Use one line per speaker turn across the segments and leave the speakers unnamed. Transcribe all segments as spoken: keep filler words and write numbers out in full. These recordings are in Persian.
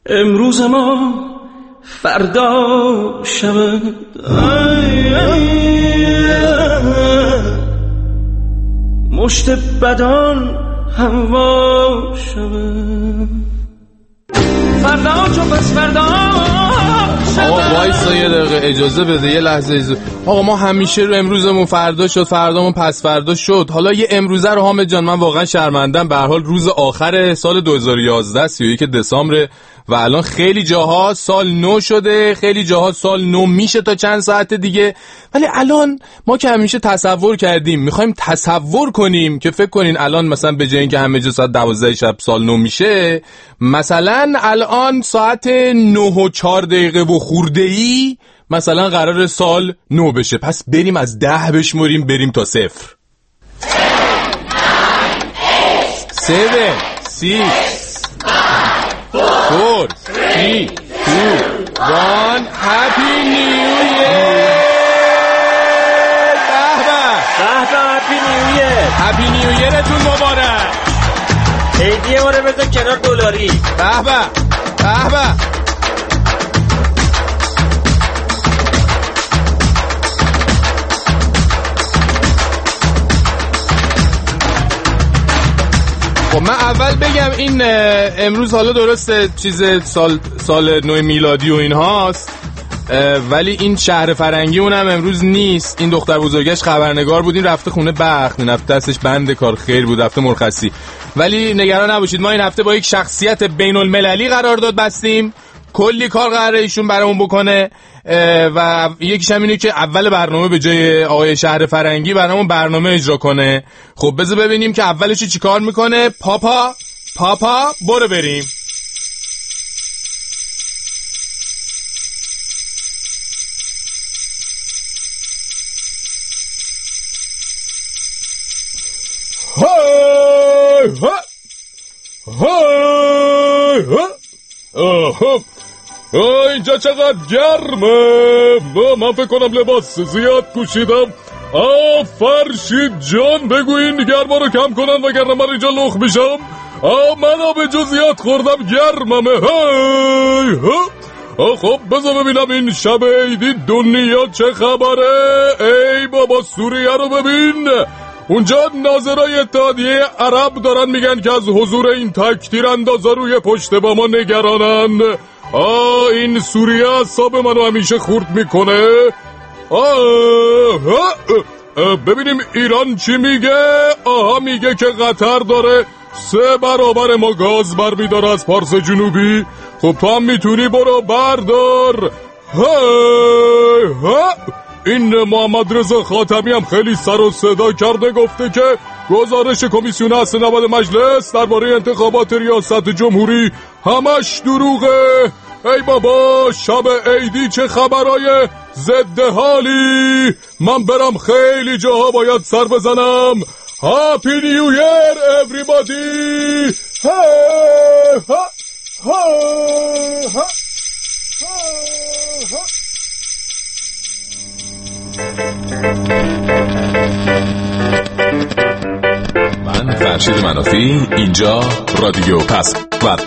امروز ما فردا شود، مشت بدان هوا شود، فردا چون پس فردا شود.
آقا وایسا یه دقیقه اجازه بده، یه لحظه اجازه. آقا ما همیشه رو امروزمون فردا شد، فردامون پس فردا شد. حالا یه امروزه رو حامد جان من واقعا شرمندم. به هر حال روز آخر سال دو هزار و یازده سی و یک دسامبر و الان خیلی جاها سال نو شده، خیلی جاها سال نو میشه تا چند ساعت دیگه. ولی الان ما که همیشه تصور کردیم میخوایم تصور کنیم که فکر کنین الان مثلا به جای اینکه همه جا ساعت دوازده شب سال نو میشه، مثلا الان ساعت نه و چهار دقیقه و خورده ای مثلا قرار سال نو بشه. پس بریم از ده بشموریم بریم تا صفر. seven, six, four, three, two, one. Happy New Year!
هپی نیو ایر.
هپی نیو ایرتون مبارک.
ایدیه ما رو بذار کنار دلاری.
به به به به. خب من اول بگم این امروز حالا درسته چیز سال سال نو میلادی و این هاست، ولی این شهر فرنگی اونم امروز نیست. این دختر بزرگش خبرنگار بود، این رفته خونه بخت، این هفته دستش بند کار خیر بود، رفته مرخصی. ولی نگران نباشید، ما این هفته با یک شخصیت بین المللی قرارداد بستیم، کلی کار قراره ایشون برامون بکنه و یکیش هم اینه که اول برنامه به جای آقای شهر فرنگی برامون برنامه اجرا کنه. خب بذار ببینیم که اولش چی کار میکنه. پاپا پاپا برو بریم. های های های اینجا چقدر گرمه. من فکر کنم لباس زیاد پوشیدم. آ فرشید جان بگو این گرما رو کم کنن وگرنه من اینجا لخ میشم. آ من آب جو زیاد خوردم گرممه. های ها. خب بذار ببینم این شب عیدی دنیا چه خبره. ای بابا سوریه رو ببین، اونجا ناظرای اتحادیه عرب دارن میگن که از حضور این تک تیراندازا روی پشت با ما نگرانن. آه این سوریه اعصاب منو همیشه خورد میکنه. آه ببینیم ایران چی میگه. آها میگه که قطر داره سه برابر ما گاز برمیداره از پارس جنوبی. خب تو هم میتونی برو بردار. ها ها این محمد رضا خاتمی هم خیلی سر و صدا کرده، گفته که گزارش کمیسیون اسناد مجلس درباره انتخابات ریاست جمهوری همش دروغه. ای بابا شب عیدی چه خبرای ضد حالی. من برم خیلی جاها باید سر بزنم. هپی نیو ایر everybody. ها ها ها ها ها. من فرشید منافی، اینجا رادیو پس فردا.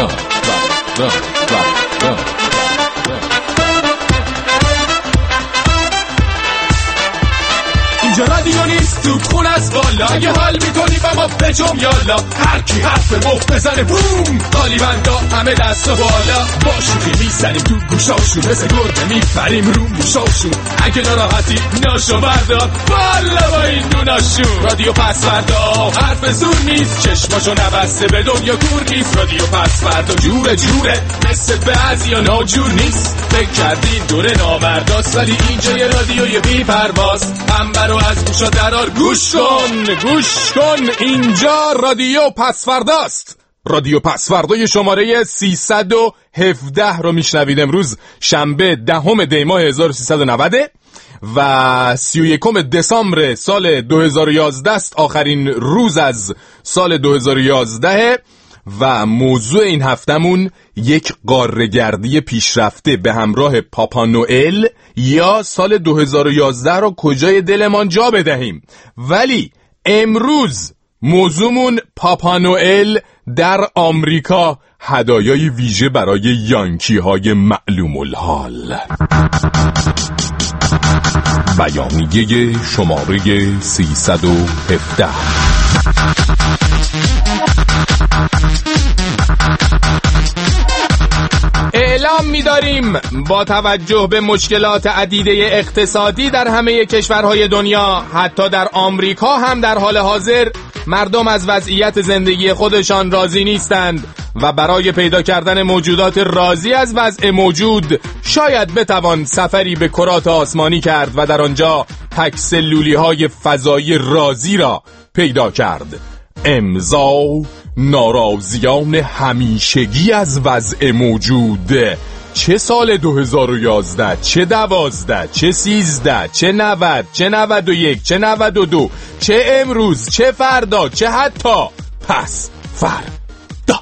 اینجا رادیو نیست تو خون از بالا، اگه حال میکنی با ما بجم یالا. هر کی حرف مفت بزنه بوم، قالی بندا همه دست و بالا. با شوخی میزنیم تو گوشاشون، مثل گربه میپریم رو موشاشون. اگه ناراحتی ناشو بردار بالا با این دوناشون. رادیو پس فردا حرف زور نیست، چشماشو نبسته به دنیا کور نیست. رادیو پس فردا جوره جوره، مثل بعضیا ناجور نیست. فکر کردین دوره نامرداست، ولی اینجا یه رادیوی بی پرواز. انبر رو از گوشا درار گوش کن گوش کن، اینجا رادیو پس فرداست. رادیو پس فردا شماره سیصد و هفده رو میشنوید. امروز شنبه دهم دی ماه هزار و سیصد و نود و سی و یکم دسامبر سال دو هزار و یازده است، آخرین روز از سال دو هزار و یازده و موضوع این هفتمون یک قاره‌گردی پیشرفته به همراه پاپا نوئل یا سال دو هزار و یازده رو کجای دلمان جا بدهیم. ولی امروز موضوعمون پاپا نوئل در آمریکا هدایای ویژه برای یانکی های معلوم الحال. بیانیه شماره سیصد و هفده. اعلام می‌داریم با توجه به مشکلات عدیده اقتصادی در همه کشورهای دنیا، حتی در آمریکا هم در حال حاضر مردم از وضعیت زندگی خودشان راضی نیستند و برای پیدا کردن موجودات راضی از وضع موجود شاید بتوان سفری به کرات آسمانی کرد و در آنجا تک سلولی های فضایی راضی را پیدا کرد. امضا ناراضیان همیشگی از وضع موجود. چه سال دو هزار و یازده، چه دوازده، چه سیزده، چه نود، چه نود و یک، چه نود و دو، چه امروز، چه فردا، چه حتی پس فردا.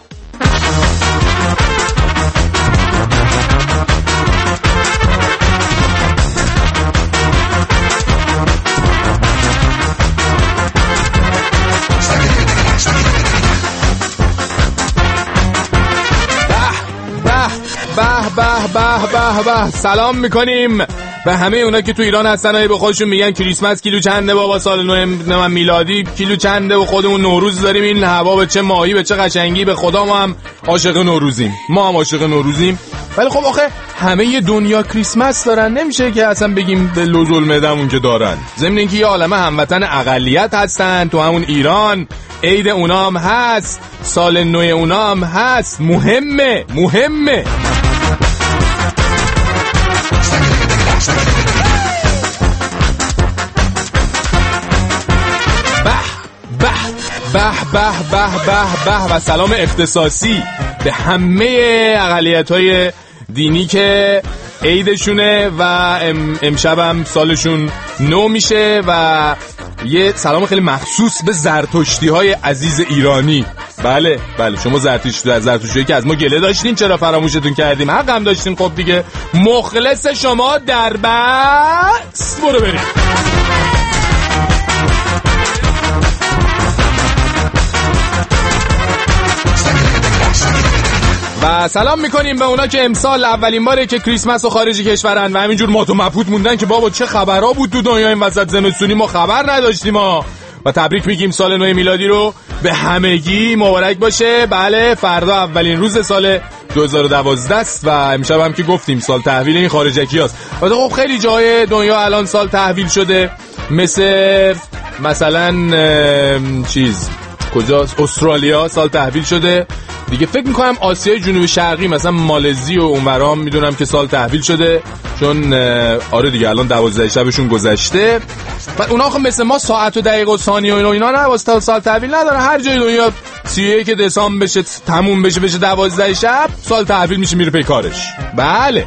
به به به به به سلام میکنیم به همه اونا که تو ایران هستن و به خودشون میگن کریسمس کیلو چنده بابا، سال نو میلادی کیلو چنده و خودمون نوروز داریم. این هوا به چه ماهی، به چه قشنگی. به خدا ما هم عاشق نوروزیم، ما هم عاشق نوروزیم. ولی خب آخه همه دنیا کریسمس دارن، نمیشه که اصلا بگیم به لوز المعدمون که دارن. ضمن اینکه یه عالمه هموطن اقلیت هستن تو همون ایران، عید اونا هم هست، سال نو اونا هم هست. مهمه مهمه به به به به به به و سلام اختصاصی به همه اقلیت‌های دینی که عیدشونه و ام امشب هم سالشون نو میشه، و یه سلام خیلی مخصوص به زرتشتی‌های عزیز ایرانی. بله بله شما زرتشتی زرتشتی که از ما گله داشتین، چرا فراموشتون کردیم؟ حق هم داشتین. خب دیگه مخلص شما در بس. برو بریم. و سلام میکنیم به اونا که امسال اولین باره که کریسمس و خارج کشورن و همینجور مات و مبهوت موندن که بابا چه خبرها بود تو دنیا این وسط زمستونی، ما خبر نداشتیم ها. و تبریک میگیم سال نو میلادی رو به همگی مبارک باشه. بله فردا اولین روز سال دو هزار و دوازده است و امشب هم که گفتیم سال تحویل این خارجکی هست. و خب خیلی جای دنیا الان سال تحویل شده، مثل مثلا چیز کجاست، استرالیا سال تحویل شده دیگه. فکر میکنم آسیای جنوب شرقی مثلا مالزی و اونورام میدونم که سال تحویل شده، چون آره دیگه الان دوازده شبشون گذشته. و اونا خب مثل ما ساعت و دقیقه و ثانیه و اینا نه، واسه سال تحویل نداره. هر جای دنیا سی و یک دسامبر بشه تموم بشه بشه دوازده شب سال تحویل میشه، میره پی کارش. بله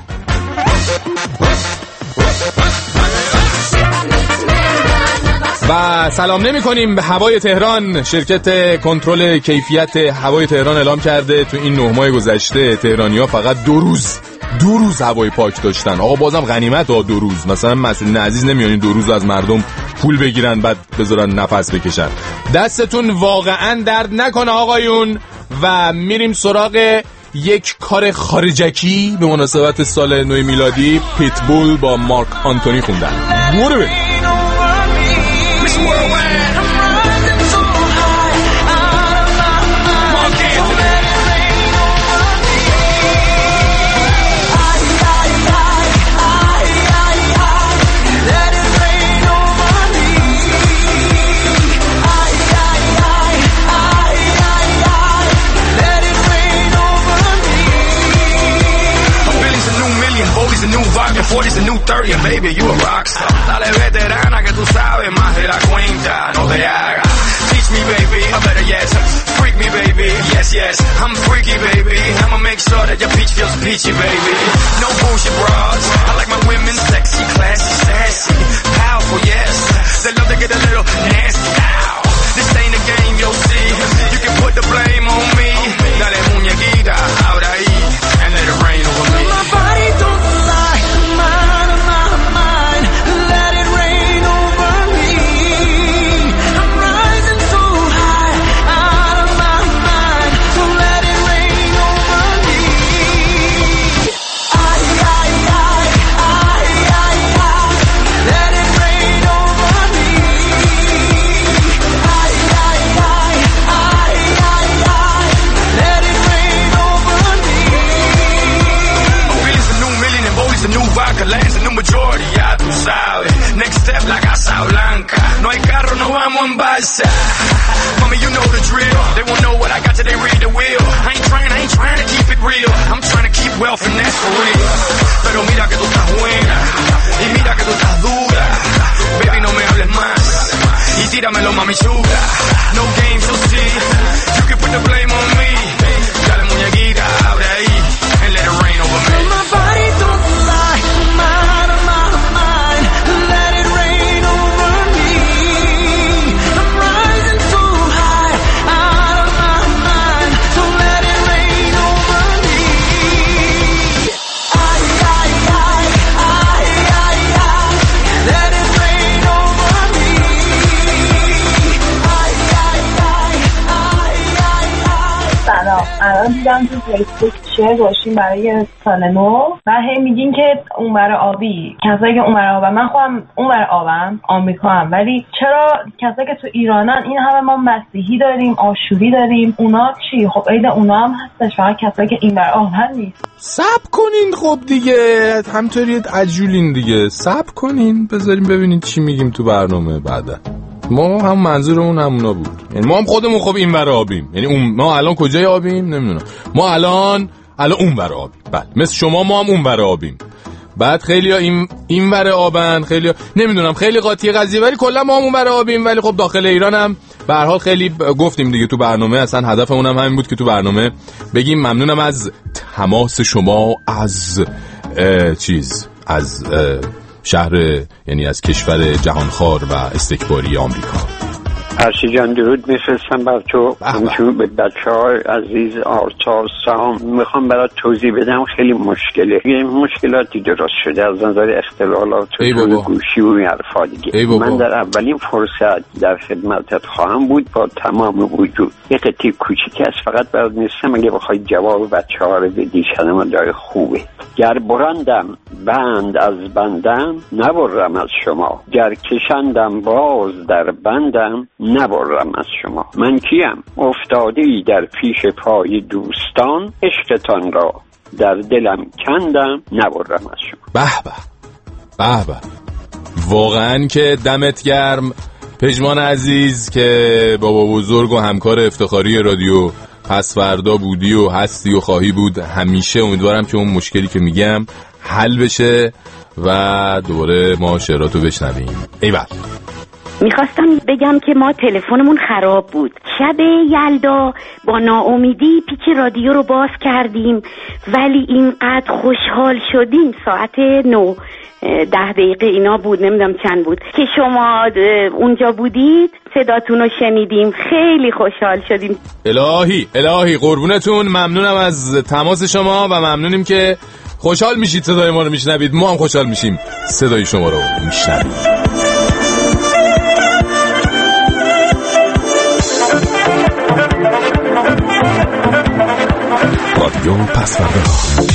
و سلام نمی کنیم به هوای تهران. شرکت کنترل کیفیت هوای تهران اعلام کرده تو این نه ماه گذشته تهرانی ها فقط دو روز دو روز هوای پاک داشتن. آقا بازم غنیمت ها دو روز. مثلا مسئولین عزیز نمیانین دو روز از مردم پول بگیرن بعد بذارن نفس بکشن. دستتون واقعا درد نکنه آقایون. و میریم سراغ یک کار خارجکی به مناسبت سال نو میلادی. پیتبول با مارک آنتونی خوندن. برو بریم.
forty's a new thirty and baby you a rockstar. Dale veterana que tú sabes más de la cuenta, no te hagas. Teach me baby, or better yes, freak me baby, yes yes, I'm freaky baby. I'ma make sure that your peach feels peachy baby. No bullshit bras, I like my women sexy, classy, sassy, powerful yes. They love to get a little nasty. Ow. This ain't a game, you'll see. You can put the blame on me. Dale muñequita, ahora ahí, and let it rain over me. My body don't lie.
سلام. الان دیدم تو فیسبوک شعر گوشیم برای سال نو و هی میگین که اون برای آبی، کسایی که اون برای آبن، من خودم اون برای آبم، آمریکا هم، ولی چرا کسایی که تو ایرانن این همه ما مسیحی داریم، آشوری داریم، اونا چی؟ خب عید اونا هم هستش، فقط کسایی که این برای آبن نیست.
صبر کنین خب دیگه، همطوری عجولین دیگه، صبر کنین بذاریم ببینین چی میگیم تو برنامه بعدا. ما هم منظورمون همونا بود، یعنی ما هم خودمون خب این ور آبیم، یعنی اون ما الان کجای آبیم نمیدونم، ما الان الان اون ور آبیم، بله مثل شما ما هم اون ور آبیم. بعد خیلی‌ها این این ور آبن، خیلی‌ها نمیدونم، خیلی قاطی قضیه، ولی کلا ما هم اون ور آبیم. ولی خب داخل ایران هم به هر حال خیلی گفتیم دیگه تو برنامه، اصلا هدفمون هم همین بود که تو برنامه بگیم ممنونم از تماس شما از چیز از شهر، یعنی از کشور جهانخوار و استکباری آمریکا.
هرشی جان درود میفرستم بر تو، همچون به بچه های عزیز آرتار سهام. میخوام برات توضیح بدم، خیلی مشکله، یه مشکلاتی درست شده از نظر اختلالات و گوشی و حرفا دیگه. من در اولین فرصت در خدمتت خواهم بود با تمام وجود. یه قطعه کوچیکی است فقط برات نیستم، اگه بخوای جواب بچه ها رو بدی کلمه داره خوبه. گر برندم بند از بندم نبرم از شما، گر کشندم باز در بندم نبرم از شما. من کیم؟ افتاده ای در پیش پای دوستان، عشقتان را در دلم کندم نبرم از شما.
به به به به، واقعا که دمت گرم پژمان عزیز که بابا بزرگ و همکار افتخاری رادیو پس فردا بودی و هستی و خواهی بود همیشه. امیدوارم که اون مشکلی که میگم حل بشه و دوباره ما شعراتو بشنویم. ایول.
میخواستم بگم که ما تلفنمون خراب بود. شب یلدا با ناامیدی پیچ رادیو رو باز کردیم، ولی اینقدر خوشحال شدیم ساعت نو ده دقیقه اینا بود، نمیدونم چند بود که شما اونجا بودید، صداتون رو شنیدیم، خیلی خوشحال شدیم.
الهی الهی قربونتون، ممنونم از تماس شما و ممنونیم که خوشحال میشید صدای ما رو میشنوید. ما هم خوشحال میشیم صدای شما رو میشنویم. رادیو پس فردا.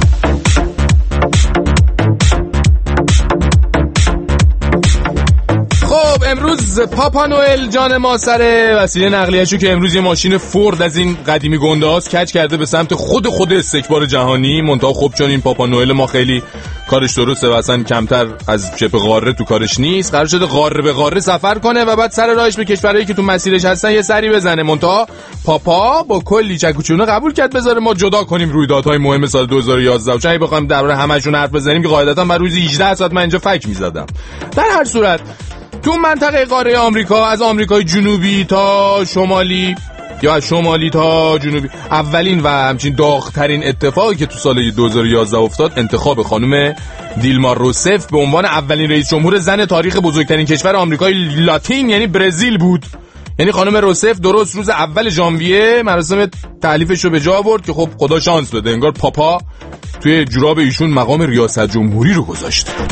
خب امروز پاپا نوئل جان ما سر وسیله نقلیه‌شو که امروز یه ماشین فورد از این قدیمی گنده‌هاست کج کرده به سمت خود خود استکبار جهانی. منتها خب چون این پاپا نوئل ما خیلی کارش درسته و اصلا کمتر از شبه قاره تو کارش نیست، قرار شده قاره به قاره سفر کنه و بعد سر راهش به کشورهایی که تو مسیرش هستن یه سری بزنه. منتها پاپا با کلی چکوچونه قبول کرد بذاره ما جدا کنیم رویدادهای مهم سال دو هزار و یازده و چون اگه بخوایم درباره همه‌شون حرف بزنیم که قاعدتاً من روزی هجده ساعت من اینجا فک می‌زدم. در هر صورت تو منطقه قاره آمریکا، از آمریکای جنوبی تا شمالی یا از شمالی تا جنوبی، اولین و همچین داغ‌ترین اتفاقی که تو سال دو هزار و یازده افتاد انتخاب خانم دیلما روسف به عنوان اولین رئیس جمهور زن تاریخ بزرگترین کشور آمریکای لاتین یعنی برزیل بود. یعنی خانم روسف درست روز اول ژانویه مراسم تألیفش رو به جا آورد که خب خدا شانس بده، انگار پاپا توی جوراب ایشون مقام ریاست جمهوری رو گذاشته بود.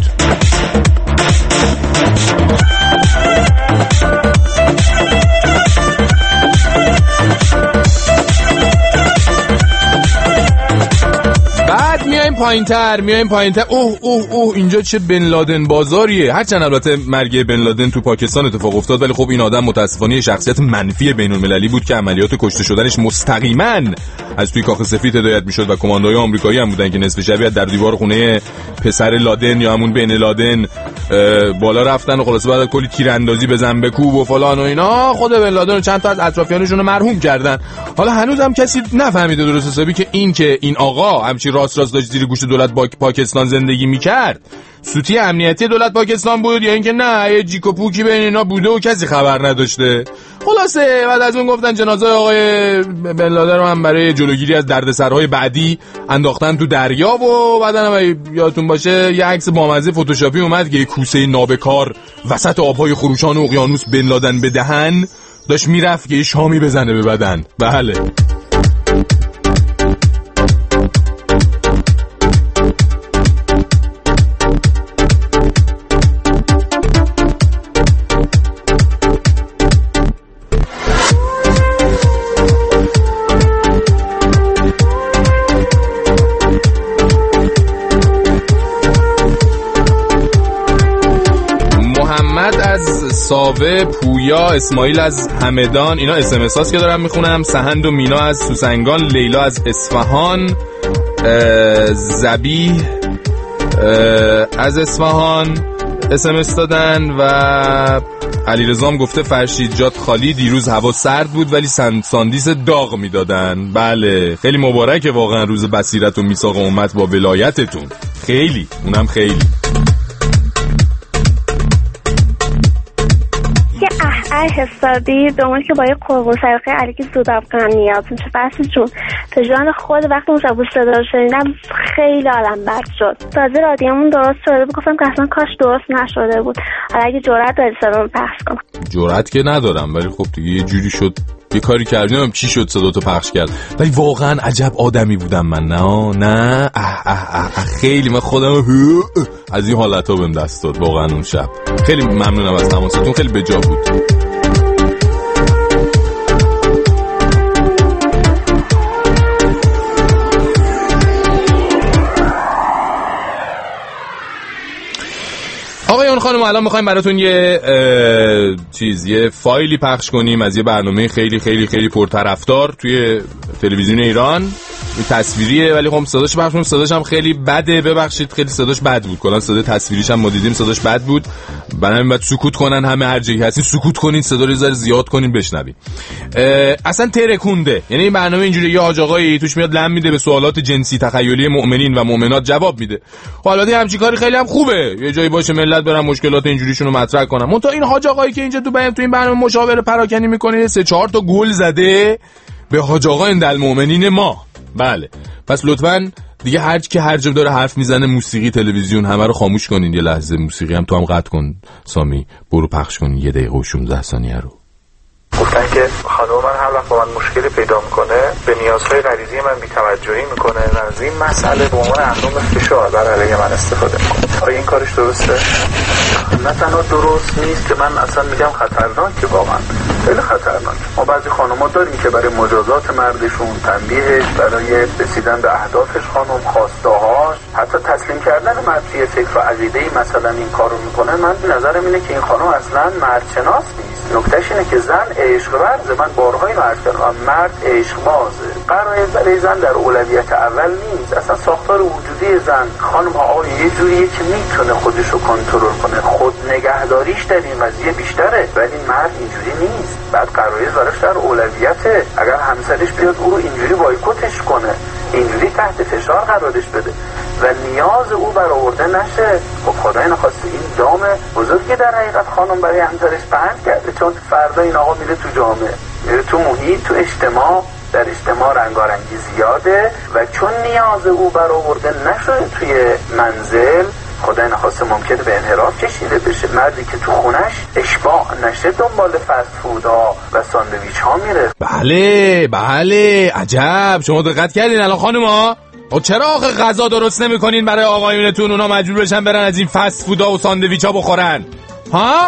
بعد میایم پایینتر میایم پایینتر اوه اوه اوه اینجا چه بن لادن بازاریه. هرچند البته مرگ بن لادن تو پاکستان اتفاق افتاد، ولی خب این آدم متاسفانه شخصیت منفی بین‌المللی بود که عملیات کشته شدنش مستقیما از توی کاخ سفید هدایت میشد و کماندوهای آمریکایی هم بودن که نصف شبیه در دیوار خونه پسر لادن یا همون بن لادن بالا رفتن و خلاصه بعد کلی تیراندازی بزن بکوب و فلان و اینا خود بن لادن و چند تا از اطرافیانشون رو مرحوم کردن. حالا هنوز هم کسی نفهمیده درست حسابی که این که این آقا همچین راست راست داشت زیر گوش دولت با پاکستان زندگی میکرد سوتی امنیتی دولت پاکستان بود یا اینکه نه یه جیک و پوکی بین اینا بوده و کسی خبر نداشته. خلاصه بعد از اون گفتن جنازه آقای بن لادن رو هم برای جلوگیری از دردسرهای بعدی انداختن تو دریا و بعدن هم یادتون باشه یه عکس بامزه فتوشاپی اومد که یه کوسه نابکار وسط آبهای خروشان اقیانوس بن لادن به دهن داشت میرفت که یه شامی بزنه به بدن. بله ساوه، پویا، اسماعیل از همدان، اینا اس ام اس هاست که دارم میخونم. سهند و مینا از سوسنگان، لیلا از اصفهان، زبیح از اصفهان اس ام اس دادن و علیرضا گفته فرشید جات خالی، دیروز هوا سرد بود ولی ساندیس داغ میدادن. بله خیلی مبارکه واقعا روز بصیرت و میثاق امت با ولایتتون، خیلی اونم خیلی.
یه اه اه حسابی دومون که با یه قرقو سرقه علیکی زود افغان نیاز میشه بحثی جون تا جان خود وقتی اون شب صدا رو شنیدم خیلی آدم بد شد. تازه رادیومون درست شده بود، گفتم که اصلا کاش درست نشده بود. حالا اگه جرأت داری صدامو پخش کنم.
جرأت که ندارم ولی خب دیگه یه جوری شد، یه کاری کردیم چی شد صداتو پخش کرد. ولی واقعا عجب آدمی بودم من. نه نه اه اه اه, اه خیلی من خودم از این حالتا بهم دست داد واقعا اون شب. خیلی ممنونم از تماستون، خیلی بجا بود. آقایون خانم الان میخوایم براتون یه چیز یه فایلی پخش کنیم از یه برنامه خیلی خیلی خیلی پرطرفدار توی تلویزیون ایران. این تصویریه ولی خب صداش پخش کنیم، صداش هم خیلی بده، ببخشید خیلی صداش بد بود. کلا صدای تصویریش هم ما دیدیم صداش بد بود. برای بعد سکوت کنن، همه هر جایی هستین سکوت کنین، صدا رو ذره زیاد کنین بشنوین. اصلا ترکونده. یعنی این برنامه اینجوری یه حاج آقایی توش میاد لم میده به سوالات جنسی تخیلی مؤمنین و مؤمنات جواب میده. حالا همچین کاری خیلی هم خوبه، یه جایی باشه ملت برن مشکلات اینجوریشون رو مطرح کنن. منتها این حاج آقایی که اینجا تو بهم تو این برنامه مشاوره پراکنی میکنه سه چهار تا گل زده به حاج آقا اندالمؤمنین ما. بله پس لطفاً دیگه هر کی که هر جا داره حرف میزنه موسیقی تلویزیون همه رو خاموش کنین. یه لحظه موسیقی هم تو هم قطع کن سامی، برو پخش کن یه دقیقه و شانزده ثانیه رو.
گفتن که خانم من هر وقت با من مشکلی پیدا میکنه به نیازهای غریزی من بی‌توجهی میکنه و از این مسئله به عنوان اهرم فشار بر علیه من استفاده میکنه. آیا این کارش درسته؟ نه تنها درست نیست که من اصلا میگم خطرناکه، واقعا خیلی خطرناک. ما بعضی خانم‌ها داریم که برای مجازات مردشون، تنبیهش، برای رسیدن به اهدافش خانم خواسته‌هاش، حتی تسلیم کردن مرد توی فکر و عقیده‌ای مثلا این کارو میکنه. من نظرم اینه که این خانم اصلا مردشناس نیست. نکتهش اینه که زن عشق ورزه. من بارها اینو عرض کردم، مرد عشق بازه. قراره برای زن در اولویت اول نیست. اصلا ساختار وجودی زن خانم ها آقای یه جوریه که میتونه خودش رو کنترل کنه، خود نگهداریش در این قضیه بیشتره، ولی مرد اینجوری نیست. بعد قراره زارش در اولویته. اگر همسرش بیاد او رو اینجوری بایکوتش کنه، اینجوری تحت فشار قرارش بده و نیاز او برآورده نشه، خب خدای نخواسته این دام بزرگی در حقیقت خانم برای همسرش پهن کرده. چون فردا این آقا میره تو جامعه، میره تو محیط، تو اجتماع، در اجتماع رنگارنگی زیاده و چون نیاز او برآورده نشده توی منزل، خدای نخواسته ممکنه به انحراف کشیده بشه. مردی که تو خونش اشباع نشه دنبال فست فودها و ساندویچ ها میره.
بله بله عجب، شما دقت کردین الان خانوما؟ و چرا آخه غذا درست نمی‌کنین برای آقایونتون اونا مجبور بشن برن از این فست فودها و ساندویچ ها بخورن؟ ها؟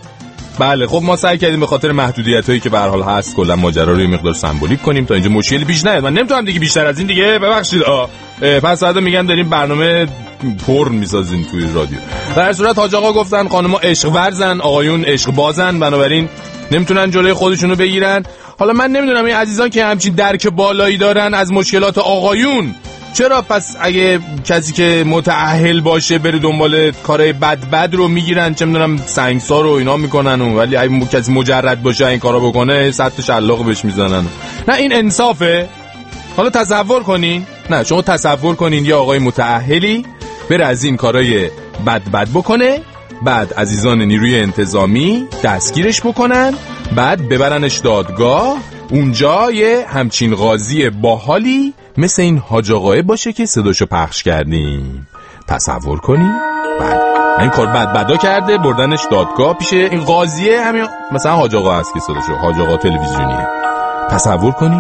بله خب ما سعی کردیم به خاطر محدودیتایی که به هر حال هست کلا ماجرا رو یه مقدار سمبولیک کنیم تا اینجا مشکلی پیش نیاد. من نمیتونم دیگه بیشتر از این دیگه، ببخشید. آ پس بعدا میگن داریم برنامه پرن میسازین توی رادیو. در هر صورت حاج آقا گفتن خانم‌ها عشق ورزن، آقایون عشق بازن، بنابراین نمیتونن جلوی خودشونو بگیرن. حالا من نمیدونم این عزیزان که همچین درک بالایی دارن از مشکلات آقایون، چرا پس اگه کسی که متأهل باشه بره دنبال کارهای بد بد رو میگیرن، چه میدونم سنگسار رو اینا میکنن و ولی اگه کسی مجرد باشه این کارا بکنه صد شلاق بهش میزنن؟ نه این انصافه. حالا تصور کنین، نه شما تصور کنین یه آقای متأهلی بره از این کارهای بد بد بکنه، بعد عزیزان نیروی انتظامی دستگیرش بکنن، بعد ببرنش دادگاه، اونجا یه همچین قاضی باحالی مثل این حاج آقای باشه که صداشو پخش کردیم. تصور کنی؟ بعد این کار بد بدا کرده، بردنش دادگاه پیش این قاضیه، همین مثلا حاج آقا هست که صداشو حاج آقا تلویزیونیه. تصور کنی؟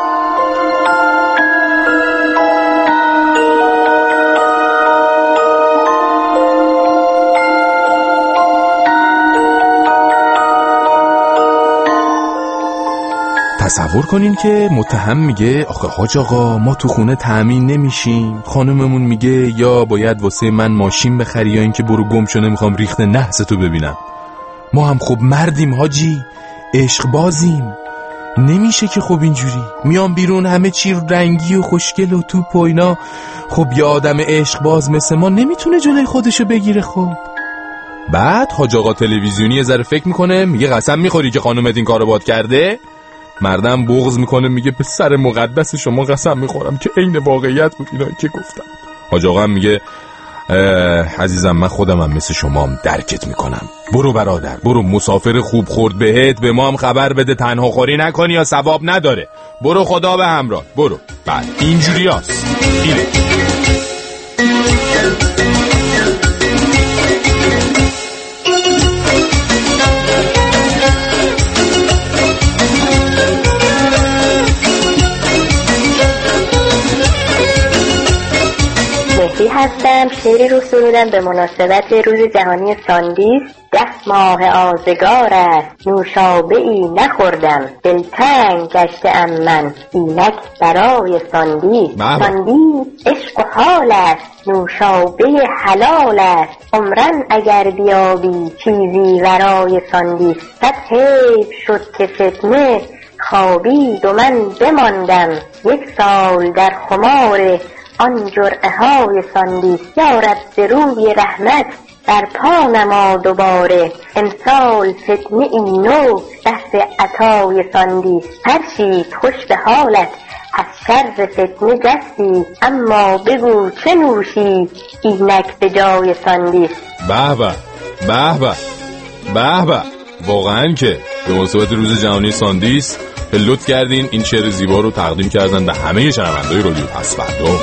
تصور کنین که متهم میگه آخه حاج آقا ما تو خونه تأمین نمیشیم، خانممون میگه یا باید واسه من ماشین بخری یا اینکه برو گم شو نمیخوام ریخت نحس تو ببینم. ما هم خب مردیم حاجی، عشق بازیم، نمیشه که خب اینجوری میام بیرون همه چی رنگی و خوشگل و توپ و اینا. خب یه آدم عشق باز مثل ما نمیتونه جلوی خودشو بگیره. خب بعد حاج آقا تلویزیونی یه ذره فکر میکنه، میگه قسم میخوری که خانومت این کارو باد کرده؟ مردم بغض میکنه، میگه به سر مقدس شما قسم میخورم که عین واقعیت بود اینایی که گفتم. حاج آقا هم میگه عزیزم من خودم هم مثل شما هم درکت میکنم، برو برادر برو، مسافر خوب خورد بهت، به ما هم خبر بده، تنها خوری نکنی یا ثواب نداره، برو خدا به همراه، برو. بعد اینجوری هست اینه.
مهدی هستم. شعری رو سرودم به مناسبت روز جهانی ساندیس. ده ماه آزگار است نوشابه ای نخوردم، دلتنگ گشتم من اینک برای ساندیس. ساندیس عشق و حال است نوشابه حلال است، عمرن اگر بیابی چیزی ورای ساندیس. صد حیف شد که فتنه خوابید و من بماندم، یک سال در خمار آن جرعه های ساندیس. یا رب به روی رحمت بر پا نما دوباره، امسال فتنه ای نو بحث عطای ساندیس. فرشید خوش به حالت از شر فتنه جستی، اما بگو چه نوشی اینک به جای ساندیس.
به به به به به به، واقعا که به مناسبت روز جهانی ساندیس لطف کردین این شعر زیبا رو تقدیم کردن به همه شنوندگان رادیو پس‌فردا.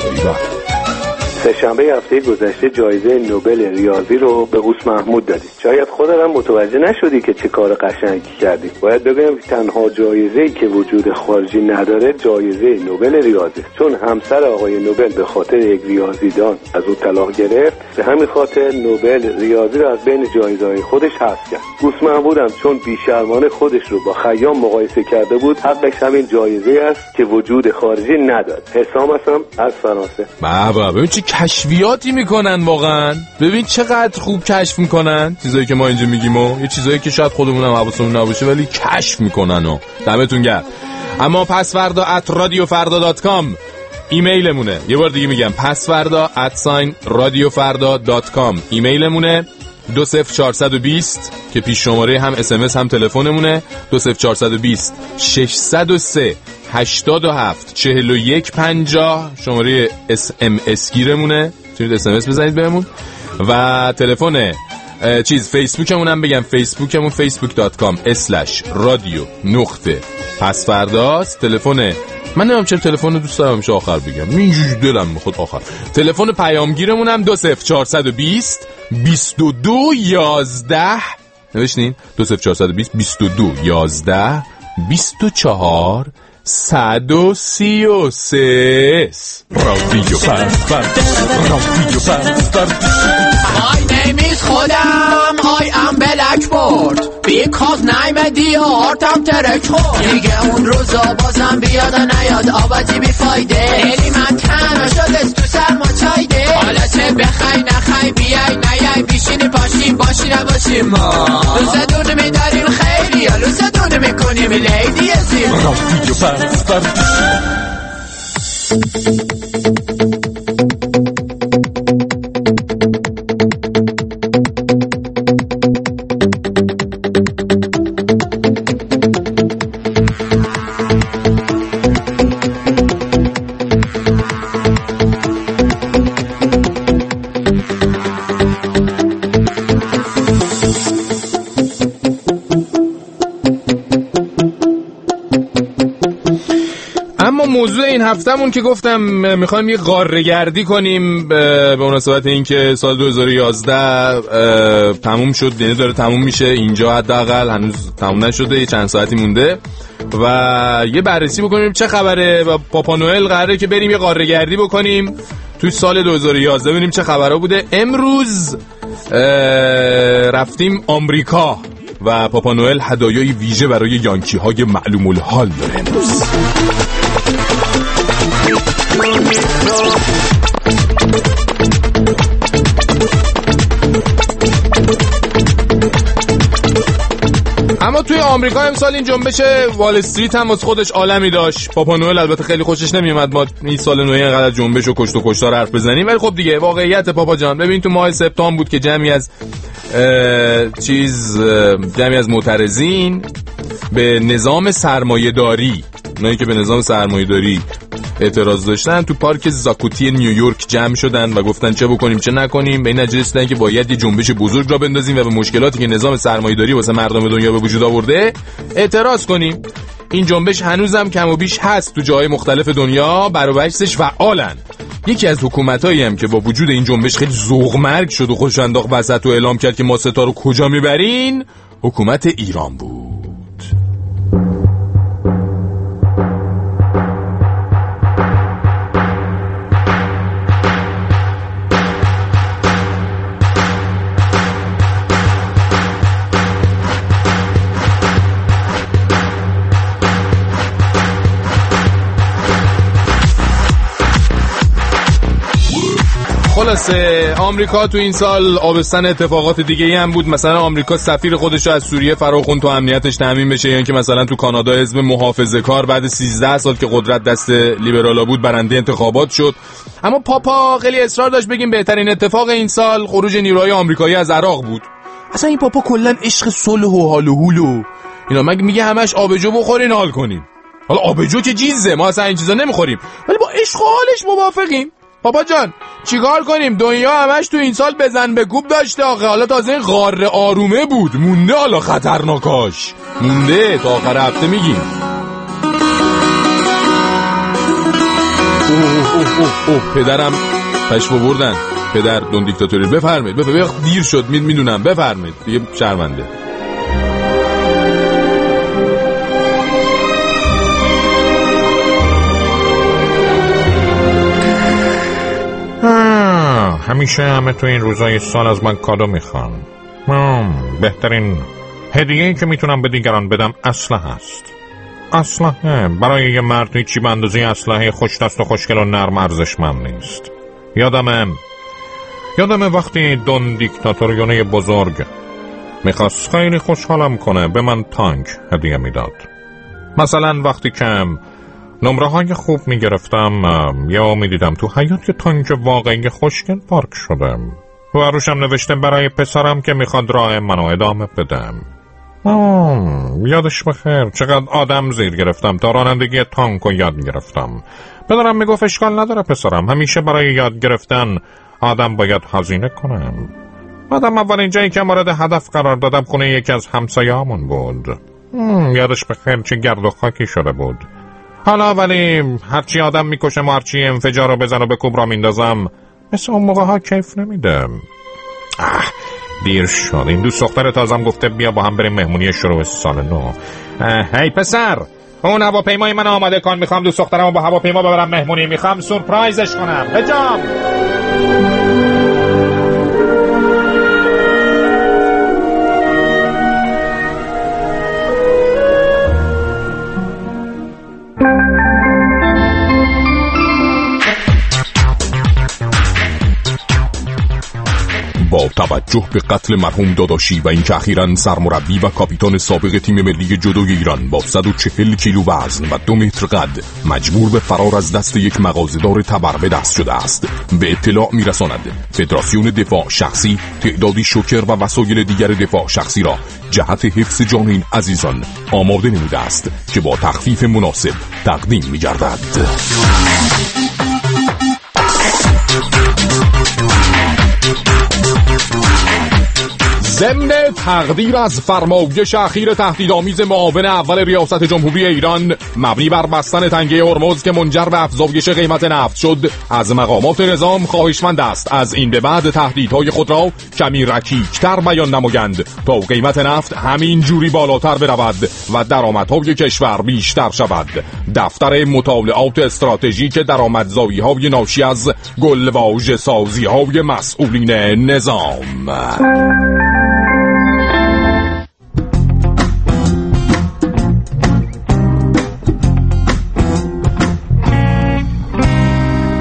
سه‌شنبه هفته گذشته جایزه نوبل ریاضی رو به قوس محمود دادی. شاید خودت هم متوجه نشدی که چه کار قشنگی کردی. باید بگم تنها جایزه‌ای که وجود خارجی نداره جایزه نوبل ریاضی، چون همسر آقای نوبل به خاطر یک ریاضیدان از او طلاق گرفت، به همین خاطر نوبل ریاضی رو از بین جایزه‌های خودش حذف کرد. قوس محمود هم چون بی‌شرمانه خودش رو با خیام مقایسه کرده بود، حقش همین جایزه است که وجود خارجی نداره. حسام هستم از فرانسه.
بابا ببین چه کشفیاتی میکنن واقعا، ببین چقدر خوب کشف میکنن چیزایی که ما اینجا میگیم و یه چیزایی که شاید خودمون هم حواسمون نباشه ولی کشف میکنن و دمتون گرم. اما پسوردا ات رادیو فردا دات کام ایمیلمونه. یه بار دیگه میگم پسوردا ات ساین رادیو فردا دات کام ایمیلمونه. دو صفر چهارصد و بیست که پیش شماره هم اس ام اس هم تلفنمونه. دو صفر چهارصد و بیست ششصد و سه هشتاد و هفت چهل و یک پنجاه شماره اس ام اس گیرمونه، میتونید اس ام اس بزنید بهمون. و تلفن چیز فیسبوکمون هم بگم، فیسبوکمون فیسبوک دات کام اسلش رادیو نقطه پسفرداست. تلفن من نمیدونم چرا تلفن دوست دارم میشه آخر بگم، اینجوری دلم میخواد آخر. تلفن پیامگیرمون هم دو صفر چهارصد و بیست بیست و دو یازده نوشتین دو صفر چهارصد و بیست بیست و دو یازده بیست و چهار صد و سی و سه. رادیو پسفردا رادیو پسفردا.
My name is خودم I am blackboard because name دیارتم ترک خورد. دیگه اون روزا بازم بیاد و نیاد آبادی بی فایده. دلی من تنها شده تو سرما چایده. حالا چه بخوای نخوای بیای نیای بیشینی پاشیم باشی نباشیم ما لوزه دونه میداریم خیلی یا لوزه دونه میکنیم لیدی زیر.
رادیو پسفردا. موضوع این هفتهمون که گفتم میخوایم یه قاره‌گردی کنیم به مناسبت اینکه سال دو هزار و یازده تموم شد، یعنی داره تموم میشه اینجا، حداقل هنوز تموم نشده، یه چند ساعتی مونده و یه بررسی بکنیم چه خبره. و پاپا نوئل قراره که بریم یه قاره‌گردی بکنیم توی سال دو هزار و یازده ببینیم چه خبرها بوده. امروز رفتیم آمریکا و پاپا نوئل هدایای ویژه برای یانکی های معلوم الحال داره امروز. آمریکا امسال این جنبش وال استریت هم از خودش عالمی داشت. پاپا نوئل البته خیلی خوشش نمیومد ما این سال نو اینقدر جنبش و کشت و کشتار حرف بزنیم، ولی خب دیگه واقعیت پاپا جان. ببین تو ماه سپتامبر بود که جمعی از چیز جمعی از معترضین به نظام سرمایه‌داری، اونایی که به نظام سرمایه‌داری اعتراض داشتن، تو پارک زاکوتی نیویورک جمع شدن و گفتن چه بکنیم چه نکنیم. به این نتیجه رسیدن که باید یه جنبش بزرگ را بندازیم و به مشکلاتی که نظام سرمایه‌داری واسه مردم دنیا به وجود آورده اعتراض کنیم. این جنبش هنوزم کم و بیش هست تو جای مختلف دنیا، بر و برعکسش فعالن. یکی از حکومتایی هم که با وجود این جنبش خیلی ذوق مرگ شد و خوش انداخت وسط و اعلام کرد که ما ستا رو کجا میبرین، حکومت ایران بود. خلاصه آمریکا تو این سال آبستن اتفاقات دیگه هم بود. مثلا آمریکا سفیر خودش رو از سوریه فراخوند تا امنیتش تامین بشه، یعنی که مثلا تو کانادا حزب محافظه‌کار بعد سیزده سال که قدرت دست لیبرالا بود برنده انتخابات شد. اما پاپا خیلی اصرار داشت بگیم بهترین اتفاق این سال خروج نیروهای آمریکایی از عراق بود. اصلا این پاپا کلا عشق صلح و حال و هول و اینا، مگه میگه همش آبجو بخورین حال کنین. حالا آبجو که چیزه، ما اصلا این چیزا نمیخوریم، ولی با عشق و حالش موافقیم. پاپا جان چیکار کنیم؟ دنیا همش تو این سال بزن به کوب داشته آخه، حالا تازه این غار آرومه بود مونده، حالا خطرناکاش مونده تا آخر هفته میگیم. اوه اوه اوه اوه پدرم پشمو بردن، پدر دون دیکتاتوری. بفرمایید بفرمایید، دیر شد میدونم، بفرمایید دیگه شرمنده.
همیشه همه تو این روزای سال از من کادو میخوان. بهترین هدیه‌ای که میتونم به دیگران بدم اسلحه است. اسلحه برای یه مرد هیچی به اندازه اسلحه خوش دست و خوشگل و نرم ارزشمند نیست. یادمه یادمه وقتی دون دیکتاتوریونه بزرگ میخواست خیلی خوشحالم کنه به من تانک هدیه میداد. مثلا وقتی که نمره های خوب می گرفتم یا می دیدم تو حیاط یه تانک واقعی خوشگل پارک شده و روشم نوشته برای پسرم که میخواد راه منو ادامه بدم. یادش بخیر چقدر آدم زیر گرفتم تا رانندگی تانک رو یاد گرفتم. پدرم میگفت اشکال نداره پسرم، همیشه برای یاد گرفتن آدم باید هزینه کنم. بعدم اولین جایی که مورد هدف قرار دادم خونه یکی از همسایه‌هامون بود. یادش بخیر چه گرد و خاکی شده بود. حالا ولی هرچی آدم میکشم و هرچی انفجار رو بزن و به کوب را میندازم مثل اون موقع ها کیف نمیدم. اه دیر شد. این دوست دختر تازم گفته بیا با هم بریم مهمونی شروع سال نو. هی پسر اون هواپیمای من آماده کن، میخوام دوست دخترمو با هواپیما ببرم مهمونی، میخوام سورپرایزش کنم. بجام
با توجه به قتل مرحوم داداشی و اینکه اخیراً سرمربی و کاپیتان سابق تیم ملی جودوی ایران با صد و چهل کیلو وزن و دو متر قد مجبور به فرار از دست یک مغازه‌دار تبر به دست شده است، به اطلاع میرساند فدراسیون دفاع شخصی تعدادی شوکر و وسایل دیگر دفاع شخصی را جهت حفظ جان این عزیزان آماده نموده است که با تخفیف مناسب تقدیم می‌گردد. ضمن تقدیر از فرمایش اخیر تهدیدآمیز معاون اول ریاست جمهوری ایران مبنی بر بستن تنگه هرمز که منجر به افزایش قیمت نفت شد، از مقامات نظام خواهشمند است از این به بعد تهدیدهای خود را کمی رکیک‌تر بیان نمایند تا قیمت نفت همین جوری بالاتر برود و درآمدهای کشور بیشتر شود. دفتر مطالعات استراتژیک درآمدزایی‌های ناشی از گلواژه‌سازی‌های مسئولین نظام.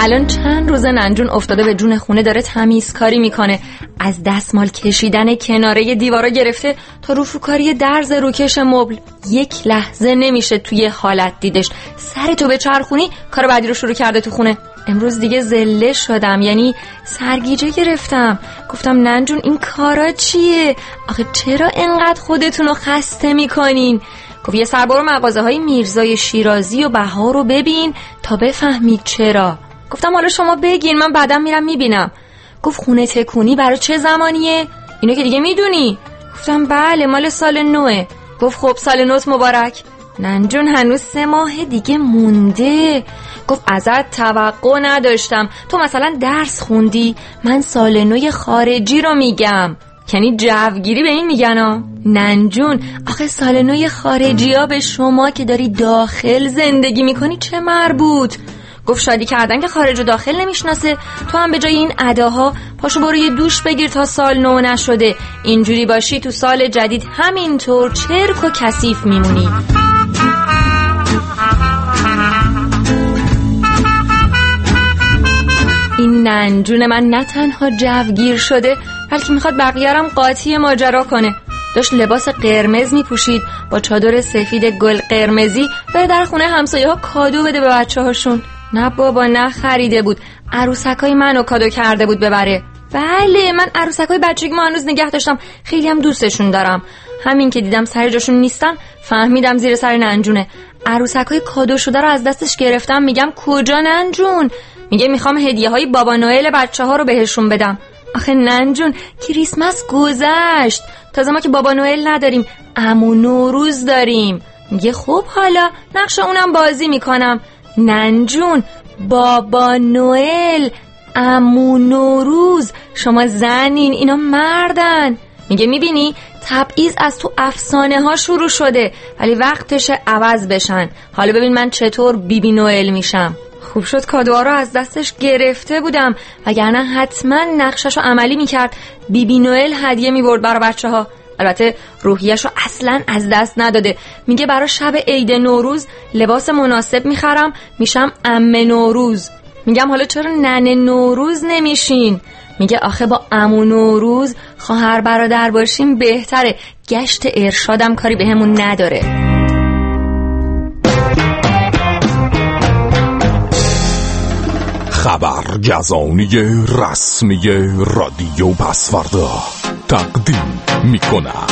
الان چند روز ننجون افتاده به جون خونه، داره تمیزکاری میکنه، از دستمال کشیدن کناره دیوارا گرفته تا رفوکاری درز روکش مبل. یک لحظه نمیشه توی حالت دیدش. سر تو به چرخونی کار بعدی رو شروع کرده تو خونه. امروز دیگه زله شدم، یعنی سرگیجه گرفتم. گفتم ننجون این کارا چیه؟ آخه چرا انقدر خودتون رو خسته میکنین؟ گفت یه سر برو مغازه های میرزای شیرازی و بهار رو ببین تا بفهمید چرا. گفتم حالا شما بگین، من بعدم میرم میبینم. گفت خونه تکونی برای چه زمانیه؟ اینو که دیگه میدونی. گفتم بله مال سال نوه. گفت خب سال نوت مبارک. ننجون هنوز سه ماه دیگه مونده. گفت ازت توقع نداشتم، تو مثلا درس خوندی، من سال نوی خارجی رو میگم. یعنی جوگیری به این میگن ها. ننجون آخه سال نوی خارجی ها به شما که داری داخل زندگی میکنی چه مربوط؟ گفت شادی کردن که خارج و داخل نمیشناسه. تو هم به جای این اداها پاشو برو یه دوش بگیر تا سال نو نشده. اینجوری باشی تو سال جدید همینطور چرک و کثیف میمونی. این ننجون من نه تنها جوگیر شده بلکه میخواد بقیه‌رم قاطی ماجرا کنه. داشت لباس قرمز میپوشید با چادر سفید گل قرمزی بره در خونه همسایه ها کادو بده به بچه هاشون. نه بابا نه خریده بود، عروسکای منو کادو کرده بود ببره. بله من عروسکای بچگی ما هنوز نگه داشتم، خیلی هم دوستشون دارم. همین که دیدم سر جاشون نیستن فهمیدم زیر سر ننجونه. عروسکای کادو شده رو از دستش گرفتم، میگم کجا ننجون؟ میگه میخوام هدیه های بابا نوئل بچه ها رو بهشون بدم. آخه ننجون کریسمس گذشت، تازه ما که بابا نوئل نداریم، عمو نوروز داریم. میگه خب حالا نقش اونم بازی میکنم. ننجون بابا نوئل، عمو نوروز، شما زنین اینا مردن. میگه میبینی تبعیض از تو افسانه ها شروع شده ولی وقتشه عوض بشن. حالا ببین من چطور بیبی نوئل میشم. خوب شد کادوها رو از دستش گرفته بودم وگرنه حتما نقششو عملی میکرد، بیبی نوئل هدیه میبرد برای بچه ها. البته روحیشو اصلا از دست نداده. میگه برای شب عید نوروز لباس مناسب میخرم میشم عمه نوروز. میگم حالا چرا ننه نوروز نمیشین؟ میگه آخه با عمو نوروز خواهر برادر باشیم بهتره، گشت ارشادم کاری بهمون نداره.
خبرگزانی رسمی رادیو پسوردا تقدیم میکنم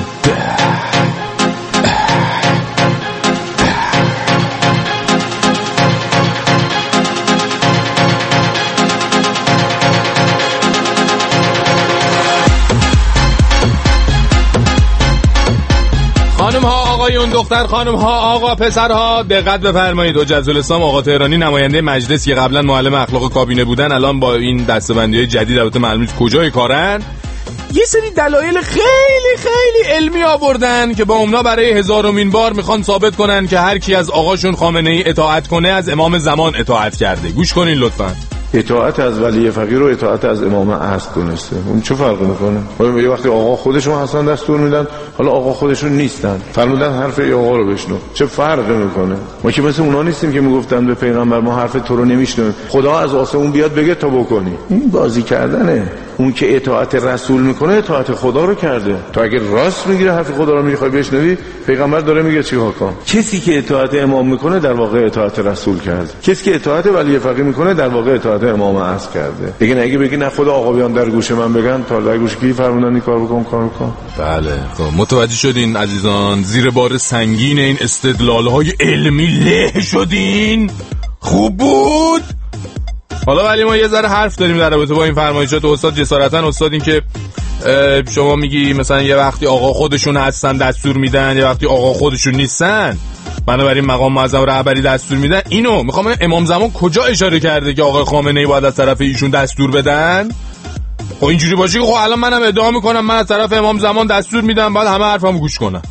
خانم ها آقایون، دختر خانم ها آقا پسرها دقت بفرمایید. حجت الاسلام آقا تهرانی نماینده مجلس که قبلا معلم اخلاق کابینه بودن الان با این دسته‌بندی‌های جدید البته معلوم نیست کجای کارن، یه سری دلایل خیلی خیلی علمی آوردن که با اونا برای هزارمین بار میخوان ثابت کنن که هر کی از آقاشون خامنه‌ای اطاعت کنه از امام زمان اطاعت کرده. گوش کنین لطفاً.
اطاعت از ولی فقیر و اطاعت از امام عصر دونسته، اون چه فرقی میکنه؟ حالا یه وقتی آقا خودشون حسن دستور میدن، حالا آقا خودشون نیستن، فرمودن حرف ای آقا رو بشنو، چه فرقی میکنه؟ ما که مثل اونا نیستیم که میگفتن به پیغمبر ما حرف تو رو نمیشنویم، خدا از آسمون بیاد بگه تا بکنی. این بازی کردنه. اون که اطاعت رسول میکنه اطاعت خدا رو کرده. تو اگه راست میگیره حرف خدا رو میخوای بشنوی، پیغمبر داره میگه چیکار کن. کسی که اطاعت امام میکنه در واقع اطاعت رسول کرده، کسی که اطاعت ولی فقیر میکنه در واقع اطاعت امام عصر کرده. دیگه نگی بگی نه خدا آقا بیان در گوش من بگن تا در گوش کی فرمودن این کار بکن کار بکن.
بله خب متوجه شدین عزیزان؟ زیر بار سنگین این استدلال‌های علمی له شدین؟ خوب بود. حالا ولی ما یه ذره حرف داریم در رابطه با این فرمایشات استاد. جسارتاً استاد این که شما میگی مثلا یه وقتی آقا خودشون هستن دستور میدن، یه وقتی آقا خودشون نیستن، بنابراین مقام معظم رهبری دستور میدن. اینو میخوام امام زمان کجا اشاره کرده که آقا خامنه‌ای باید از طرف ایشون دستور بدن؟ خب اینجوری باشه که خب الان منم ادعا میکنم من از طرف امام زمان دستور میدم بعد همه حرفمو گوش کنن.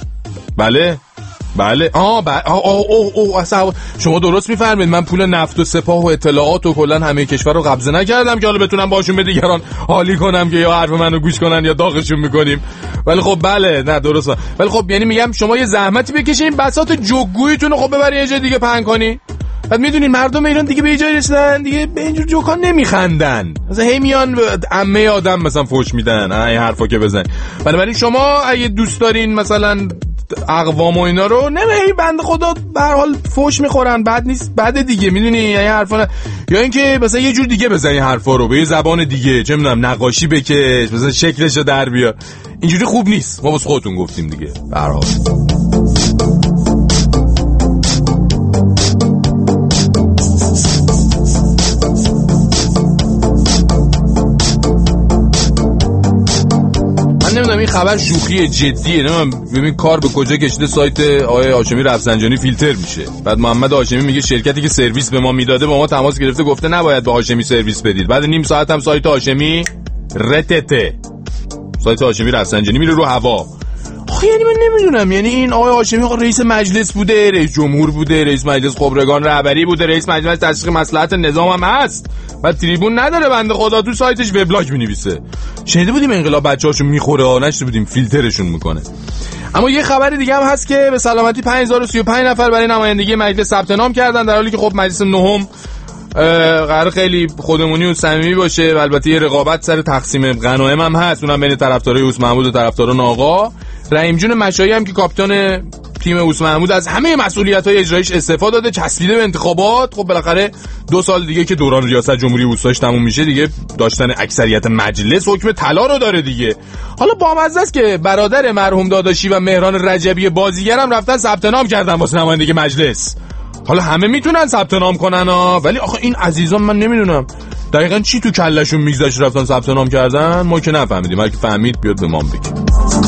بله بله آه آه آه آه اصلا شما درست میفرمایید. من پول نفت و سپاه و اطلاعات و کلا همه کشور رو قبضه نکردم که حالا بتونم باشون به دیگران حالی کنم که یا حرف منو گوش کنن یا داغشون میکنیم. ولی خب بله نه درسته. ولی خب یعنی میگم شما یه زحمتی بکشین بساط جوگویتون رو خب ببرین یه جای دیگه پهن کنی. بعد میدونین مردم ایران دیگه به جای رسیدن دیگه به اینجور جوکا نمیخندن، مثلا هی میان عمه آدم مثلا فوش میدن این حرفا که بزن. بنابراین شما اگه دوست دارین مثلا اقوام و اینا رو نمیدونی بنده خدا به هر حال فوش میخورن، بد نیست، بده دیگه، میدونی این حرفا نه. یا اینکه مثلا یه جور دیگه بزنی حرفا رو به یه زبان دیگه، چه میدونم نقاشی بکش مثلا شکلشو در بیار، اینجوری خوب نیست. ما واسه خودتون گفتیم دیگه. به هر حال نمیدونم این خبر شوخی جدیه، نمیدونم ببین کار به کجا کشیده. سایت آقای هاشمی رفسنجانی فیلتر میشه. بعد محمد هاشمی میگه شرکتی که سرویس به ما میداده با ما تماس گرفته گفته نباید به هاشمی سرویس بدید. بعد نیم ساعت هم سایت هاشمی رتته، سایت هاشمی رفسنجانی میره رو هوا. آخه یعنی من نمیدونم، یعنی این آقای هاشمی آقا رئیس مجلس بوده، رئیس جمهور بوده، رئیس مجلس خبرگان رهبری بوده، رئیس مجلس تشریح مصلحت نظام هم هست، بعد تریبون نداره بنده خدا، تو سایتش وبلاگ مینویسه. شنیده بودیم انقلاب بچه‌هاشو میخوره ها، نشده بودیم فیلترشون میکنه. اما یه خبر دیگه هم هست که به سلامتی پنج هزار و سی و پنج نفر برای نمایندگی مجلس ثبت نام کردن، در حالی که خب مجلس نهم قرار خیلی خودمونی و صمیمی باشه و البته یه رقابت سر تقسیم غنایم هم هست، اونم بین طرفدارای اوس محمود و طرفداران آقا. رحیم جون مشایی هم که کاپیتان تیم اوس محمود از همه مسئولیت‌های اجراییش استفاده داده، چسبیده به انتخابات. خب بالاخره دو سال دیگه که دوران ریاست جمهوری اوساش تموم میشه دیگه، داشتن اکثریت مجلس حکم طلا رو داره دیگه. حالا بامزه است که برادر مرحوم داداشی و مهران رجبی بازیگرم رفتن ثبت نام کردن واسه نمایندگی مجلس. حالا همه میتونن ثبت نام کنن ها، ولی آخه این عزیزان من نمیدونم دقیقاً چی تو کلشون میگذشت رفتن ثبت نام کردن. ما که نفهمیدیم، هر کی فهمید بیاد به ما بگه.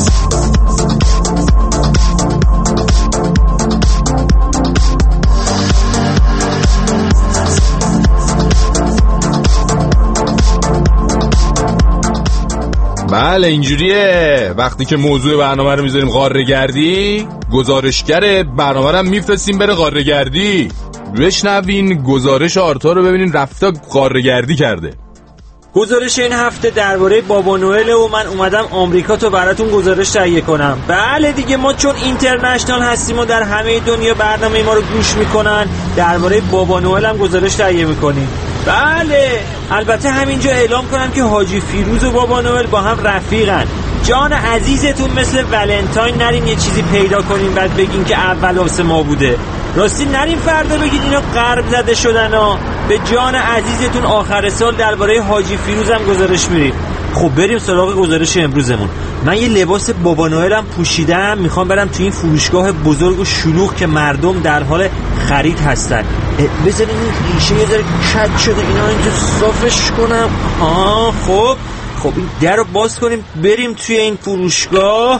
بله اینجوریه، وقتی که موضوع برنامه رو میذاریم قاره‌گردی، گزارشگر برنامه رو میفرستیم بره قاره‌گردی. بشنوین گزارش آرتا رو ببینین رفته قاره‌گردی کرده.
گزارش این هفته درباره بابا نوئل و من اومدم آمریکا تا براتون گزارش تهیه کنم. بله دیگه، ما چون اینترنشنال هستیم و در همه دنیا برنامه ما رو گوش میکنن، درباره بابا نوئل هم گزارش تهیه میکنیم. بله البته همینجا اعلام کنم که حاجی فیروز و بابا نوئل با هم رفیقن. جان عزیزتون مثل ولنتاین نرین یه چیزی پیدا کنین بعد بگین که اول واسه ما بوده. راستی نرین فردا بگید اینا غرب زده شدن ها. به جان عزیزتون آخر سال درباره حاجی فیروز هم گزارش میریم. خب بریم سراغ گزارش امروزمون. من یه لباس بابا نوئلم پوشیدم، میخوام برم تو این فروشگاه بزرگ و شلوغ که مردم در حال خرید هستن. بذارین این ریشه یه ذره کج شده، اینا اینجا صافش کنم. آه خب خب این در رو باز کنیم بریم توی این فروشگاه.